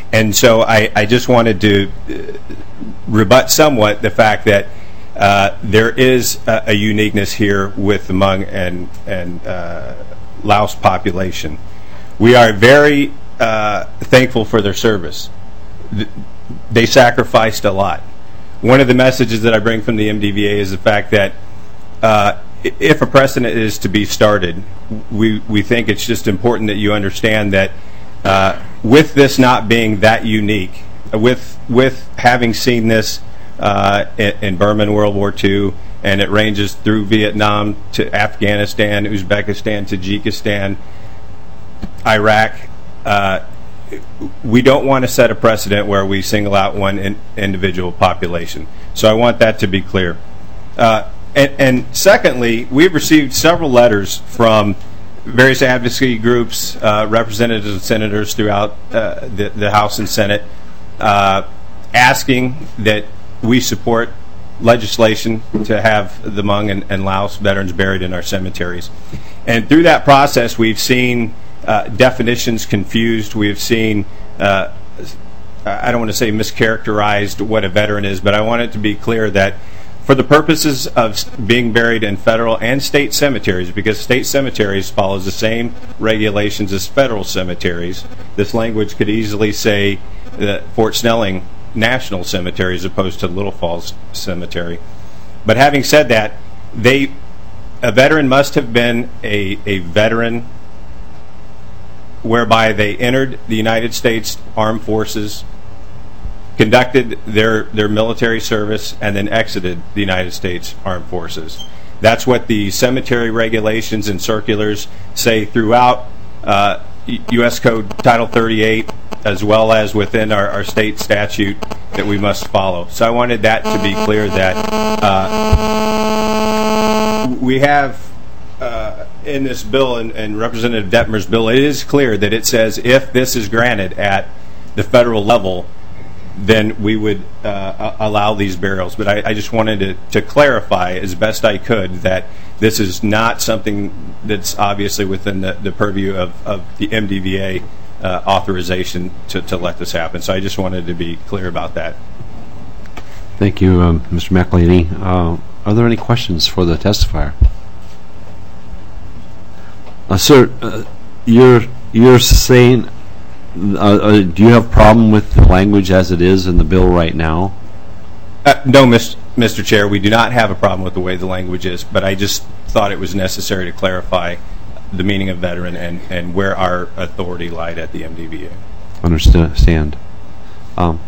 And so I, I just wanted to uh, rebut somewhat the fact that uh, there is a, a uniqueness here with the Hmong and, and uh, Laos population. We are very uh, thankful for their service. Th- they sacrificed a lot. One of the messages that I bring from the M D V A is the fact that uh, if a precedent is to be started, we, we think it's just important that you understand that uh, with this not being that unique, with with having seen this uh, in, in Burma in World War Two, and it ranges through Vietnam to Afghanistan, Uzbekistan, Tajikistan, Iraq, uh, we don't want to set a precedent where we single out one in, individual population. So I want that to be clear. Uh, and, and secondly, we've received several letters from various advocacy groups, uh, representatives and senators throughout uh, the, the House and Senate, uh, asking that we support legislation to have the Hmong and, and Laos veterans buried in our cemeteries. And through that process, we've seen uh, definitions confused. We've seen, uh, I don't want to say mischaracterized what a veteran is, but I want it to be clear that for the purposes of being buried in federal and state cemeteries, because state cemeteries follows the same regulations as federal cemeteries, this language could easily say that Fort Snelling National Cemetery as opposed to Little Falls Cemetery. But having said that, they a veteran must have been a, a veteran whereby they entered the United States Armed Forces, conducted their, their military service, and then exited the United States Armed Forces. That's what the cemetery regulations and circulars say throughout uh, U S Code Title thirty-eight, as well as within our, our state statute that we must follow. So I wanted that to be clear that uh, we have uh, in this bill, and, and Representative Detmer's bill, it is clear that it says if this is granted at the federal level, then we would uh, allow these burials. But I, I just wanted to, to clarify as best I could that this is not something that's obviously within the, the purview of, of the M D V A uh, authorization to, to let this happen. So I just wanted to be clear about that. Thank you, um, Mister McElhaney. Uh, are there any questions for the testifier? Uh, sir, uh, you're, you're saying... Uh, uh, do you have a problem with the language as it is in the bill right now? Uh, no, Mister Chair, we do not have a problem with the way the language is, but I just thought it was necessary to clarify the meaning of veteran and, and where our authority lied at the M D V A. Understand. Um,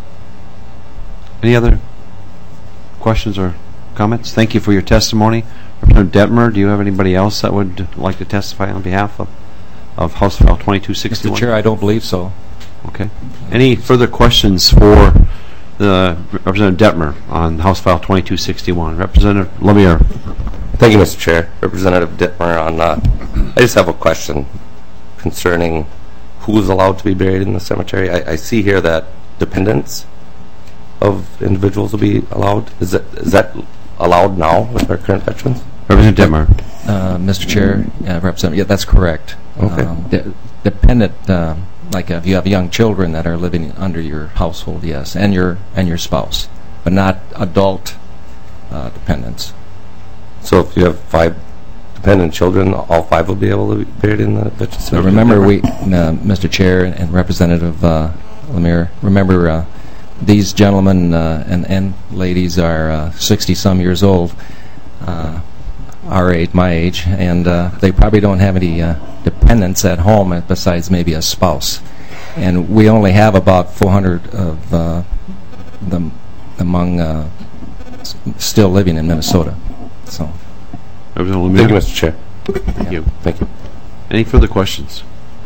any other questions or comments? Thank you for your testimony. Representative Detmer, do you have anybody else that would like to testify on behalf of of House File twenty-two sixty-one? Mister Chair, I don't believe so. Okay. Any further questions for the Representative Detmer on House File twenty-two sixty-one? Representative Lemire. Thank you, Mister Chair. Representative Detmer, on uh, I just have a question concerning who's allowed to be buried in the cemetery. I, I see here that dependents of individuals will be allowed. Is that is that allowed now with our current veterans? Representative Detmer. Uh, Mister Chair, uh, Representative, yeah, that's correct. Okay. Um, de dependent, uh, like if you have young children that are living under your household, yes, and your and your spouse, but not adult uh, dependents. So if you have five dependent children, all five will be able to be buried in the veterans So cemetery? remember, we, uh, Mister Chair and Representative uh, Lemire, remember uh, these gentlemen uh, and and ladies are uh, sixty some years old. Uh, our age, my age, and uh, they probably don't have any uh, dependents at home besides maybe a spouse. And we only have about four hundred of uh, them among uh, s still living in Minnesota. So, Thank you, Mister Chair. Thank you. Thank you. Any further questions?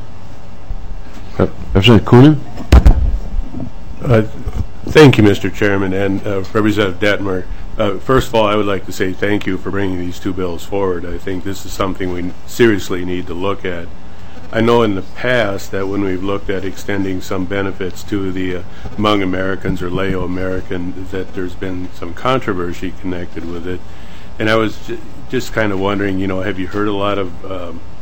Uh, Representative Coonan? Uh, thank you, Mister Chairman, and uh, Representative Detmer. Uh, first of all, I would like to say thank you for bringing these two bills forward. I think this is something we seriously need to look at. I know in the past that when we've looked at extending some benefits to the uh, Hmong Americans or Lao American, that there's been some controversy connected with it. And I was j just kind of wondering, you know, have you heard a lot of um,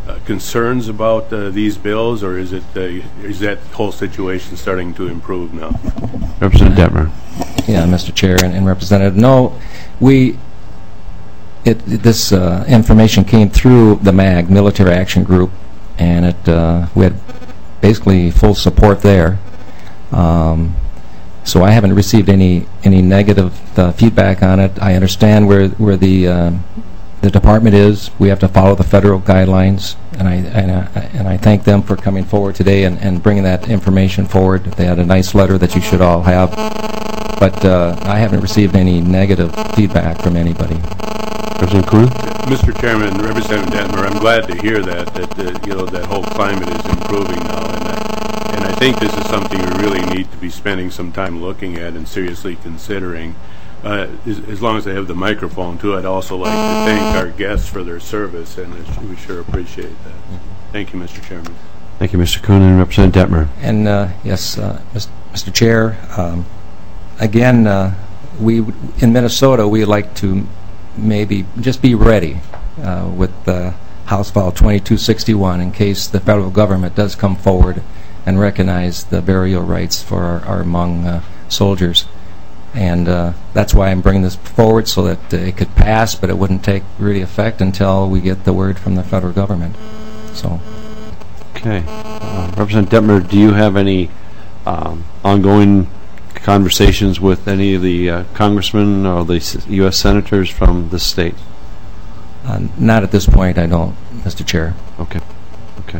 uh, concerns about uh, these bills, or is it uh, is that whole situation starting to improve now? Representative Detmer. Yeah, Mister Chair and, and Representative. No, we it, this uh, information came through the M A G, Military Action Group, and it uh, we had basically full support there. Um, so I haven't received any any negative uh, feedback on it. I understand where where the uh, the department is. We have to follow the federal guidelines, and I and I, and I thank them for coming forward today and, and bringing that information forward. They had a nice letter that you should all have, but uh, I haven't received any negative feedback from anybody. Representative Kuhn? Mister Chairman, Representative Detmer, I'm glad to hear that that uh, you know that whole climate is improving now, and I, and I think this is something we really need to be spending some time looking at and seriously considering. Uh, as, as long as I have the microphone too, I'd also like to thank our guests for their service, and we sure appreciate that. Thank you, Mister Chairman. Thank you, Mister Kuhn, and Representative Detmer. And uh, yes, uh, Mister Chair, um, again, uh, we in Minnesota we like to maybe just be ready uh, with uh, House File twenty-two sixty-one in case the federal government does come forward and recognize the burial rights for our, our Hmong uh, soldiers. And uh, that's why I'm bringing this forward, so that uh, it could pass, but it wouldn't take really effect until we get the word from the federal government. So. Okay. Uh, Representative Detmer, do you have any um, ongoing conversations with any of the uh, congressmen or the U S senators from this state? Uh, not at this point, I don't, Mister Chair. Okay. Okay.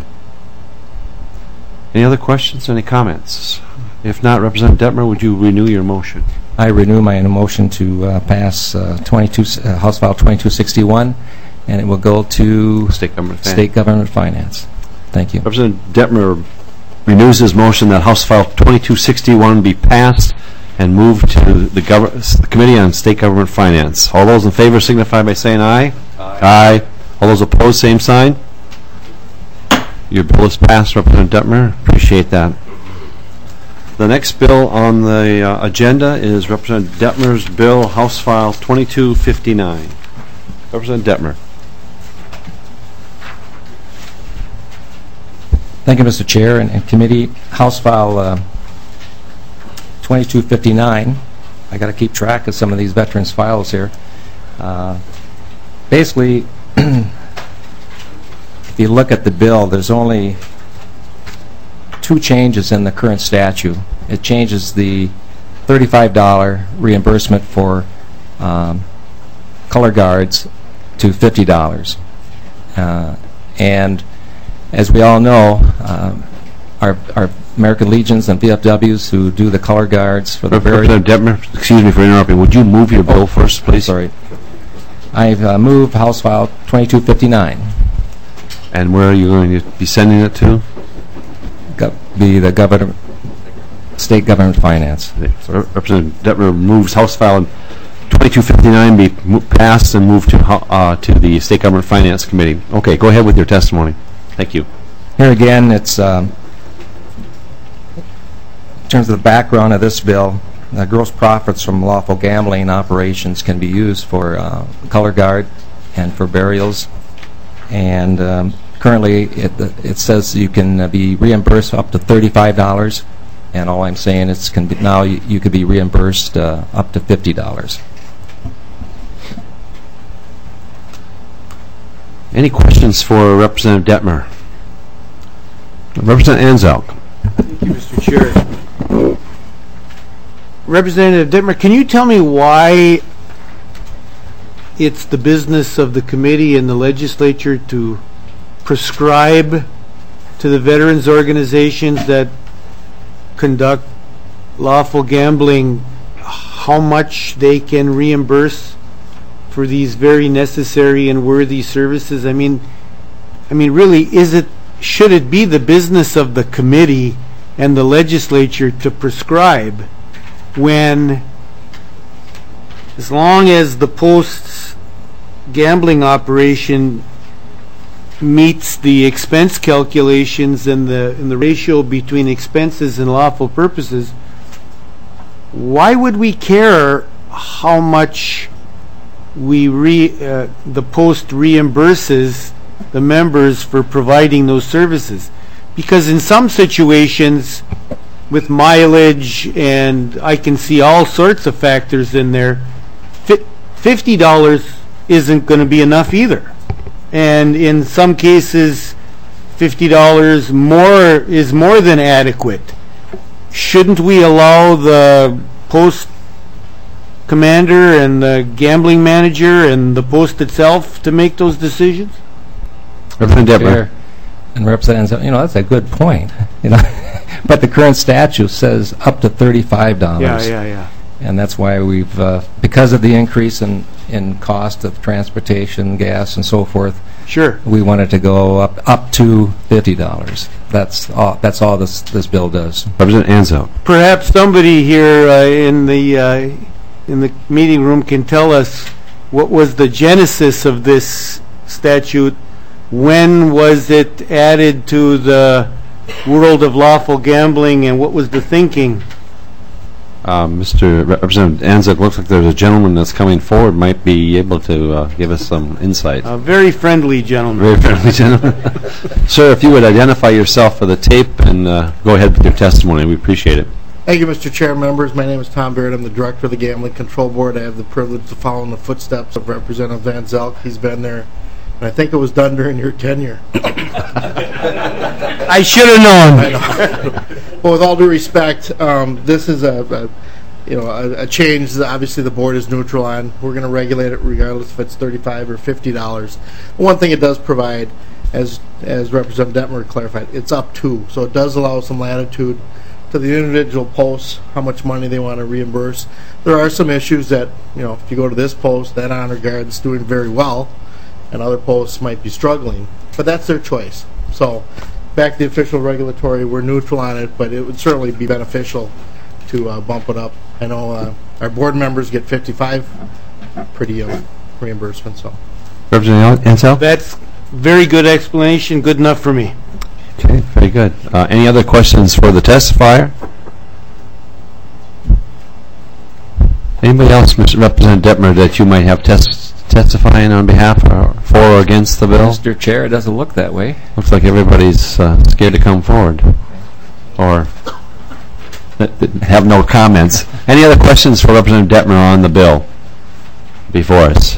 Any other questions? Any comments? If not, Representative Detmer, would you renew your motion? I renew my motion to uh, pass uh, twenty-two uh, House File twenty-two sixty-one, and it will go to State Government Finance. State Government Finance. Thank you. Representative Detmer renews his motion that House File twenty-two sixty-one be passed and moved to the, Gov the Committee on State Government Finance. All those in favor signify by saying aye. Aye. Aye. All those opposed, same sign. Your bill is passed, Representative Detmer. Appreciate that. The next bill on the uh, agenda is Representative Detmer's bill, House File twenty-two fifty-nine. Representative Detmer. Thank you, Mister Chair and, and Committee. House File uh, twenty-two fifty-nine. I got to keep track of some of these veterans' files here. Uh, basically, if you look at the bill, there's only two changes in the current statute. It changes the thirty-five dollar reimbursement for um, color guards to fifty dollars. Uh, and as we all know, uh, our, our American Legions and V F Ws who do the color guards for the very... Representative Detmer, excuse me for interrupting. Would you move your bill first, please? Sorry. I've uh, moved House File twenty-two fifty-nine. And where are you going to be sending it to? Go be the government, State Government Finance. So Representative Detmer moves House File twenty-two fifty-nine be passed and moved to uh, to the State Government Finance Committee. Okay, go ahead with your testimony. Thank you. Here again, it's um, in terms of the background of this bill. The gross profits from lawful gambling operations can be used for uh, color guard and for burials. And um, currently, it it says you can uh, be reimbursed up to thirty-five dollars, and all I'm saying is can be, now you, you could be reimbursed uh, up to fifty dollars. Any questions for Representative Detmer? Representative Anzelk. Thank you, Mister Chair. Representative Detmer, can you tell me why it's the business of the committee and the legislature to prescribe to the veterans organizations that conduct lawful gambling how much they can reimburse for these very necessary and worthy services? I mean, I mean, really, is it should it be the business of the committee and the legislature to prescribe when, as long as the post gambling operation meets the expense calculations and the and the ratio between expenses and lawful purposes, why would we care how much we re uh, the post reimburses the members for providing those services. Because in some situations, with mileage, and I can see all sorts of factors in there, fifty dollars isn't going to be enough either. And in some cases, fifty dollars more is more than adequate. Shouldn't we allow the post commander and the gambling manager and the post itself to make those decisions? Representative Detmer. And Representative, you know, that's a good point. You know, but the current statute says up to thirty-five dollars. Yeah, yeah, yeah. And that's why we've, uh, because of the increase in, in cost of transportation, gas, and so forth. Sure. We wanted to go up up to fifty dollars. That's all. That's all this this bill does. Representative Ansel. Perhaps somebody here uh, in the uh, in the meeting room can tell us what was the genesis of this statute. When was it added to the world of lawful gambling, and what was the thinking? Uh, Mister Representative Anzac, looks like there's a gentleman that's coming forward, might be able to uh, give us some insight. A very friendly gentleman. Very friendly gentleman. Sir, if you would identify yourself for the tape and uh, go ahead with your testimony, we appreciate it. Thank you, Mister Chair, members. My name is Tom Barrett. I'm the director of the Gambling Control Board. I have the privilege to follow in the footsteps of Representative Van Zelk. He's been there, and I think it was done during your tenure. I should have known. I know. Well, with all due respect, um, this is a, a you know a, a change that obviously the board is neutral on. We're going to regulate it regardless if it's thirty-five or fifty dollars. One thing it does provide, as as Representative Detmer clarified, it's up to, so it does allow some latitude to the individual posts how much money they want to reimburse. There are some issues that, you know, if you go to this post, that honor guard's doing very well, and other posts might be struggling, but that's their choice. So back to the official regulatory, we're neutral on it, but it would certainly be beneficial to uh, bump it up. I know uh, our board members get fifty-five per diem reimbursement. So, Representative Ansel? That's very good explanation, good enough for me. Okay, very good. Uh, any other questions for the testifier? Anybody else, Mister Representative Detmer, that you might have tes testifying on behalf or for or against the bill? Mister Chair, it doesn't look that way. Looks like everybody's uh, scared to come forward or have no comments. Any other questions for Representative Detmer on the bill before us?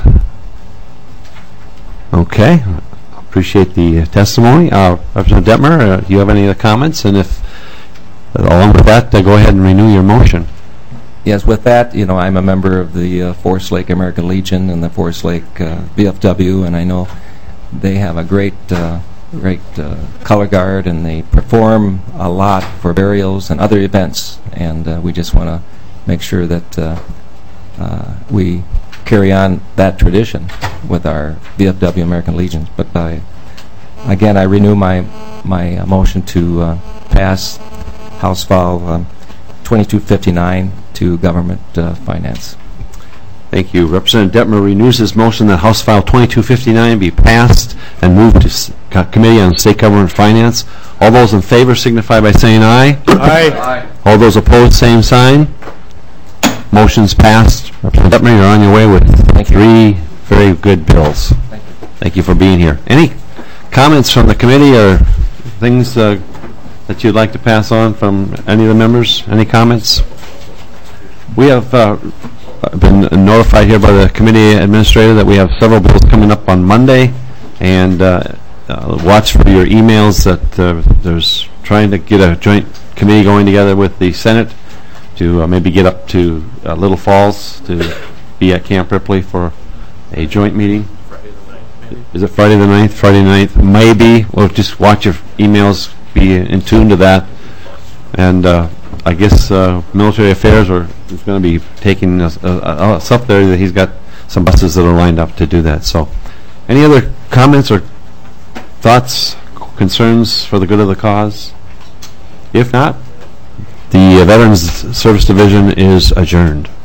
Okay. Appreciate the testimony. Uh, Representative Detmer, uh, do you have any other comments? And if, uh, along with that, uh, go ahead and renew your motion. Yes, with that, you know, I'm a member of the uh, Forest Lake American Legion and the Forest Lake uh, V F W, and I know they have a great, uh, great uh, color guard, and they perform a lot for burials and other events, and uh, we just want to make sure that uh, uh, we carry on that tradition with our V F W American Legions. But I, again, I renew my my uh, motion to uh, pass House File um, twenty-two fifty-nine to Government uh, Finance. Thank you. Representative Detmer renews his motion that House File twenty-two fifty-nine be passed and moved to S Co Committee on State Government Finance. All those in favor signify by saying aye. Aye. Aye. All those opposed, same sign. Motion's passed. Representative Detmer, you're on your way with Thank three you. very good bills. Thank you. Thank you for being here. Any comments from the committee or things uh, that you'd like to pass on from any of the members? Any comments? We have uh, been notified here by the committee administrator that we have several bills coming up on Monday, and uh, uh, watch for your emails that uh, there's trying to get a joint committee going together with the Senate to uh, maybe get up to uh, Little Falls to be at Camp Ripley for a joint meeting. Friday the ninth, maybe. Is it Friday the ninth? Friday the ninth, maybe. We'll just watch your emails, be in tune to that. And uh, I guess uh, Military Affairs are, is going to be taking us, uh, uh, stuff there that he's got some buses that are lined up to do that. So any other comments or thoughts, concerns for the good of the cause? If not, the Veterans Service Division is adjourned.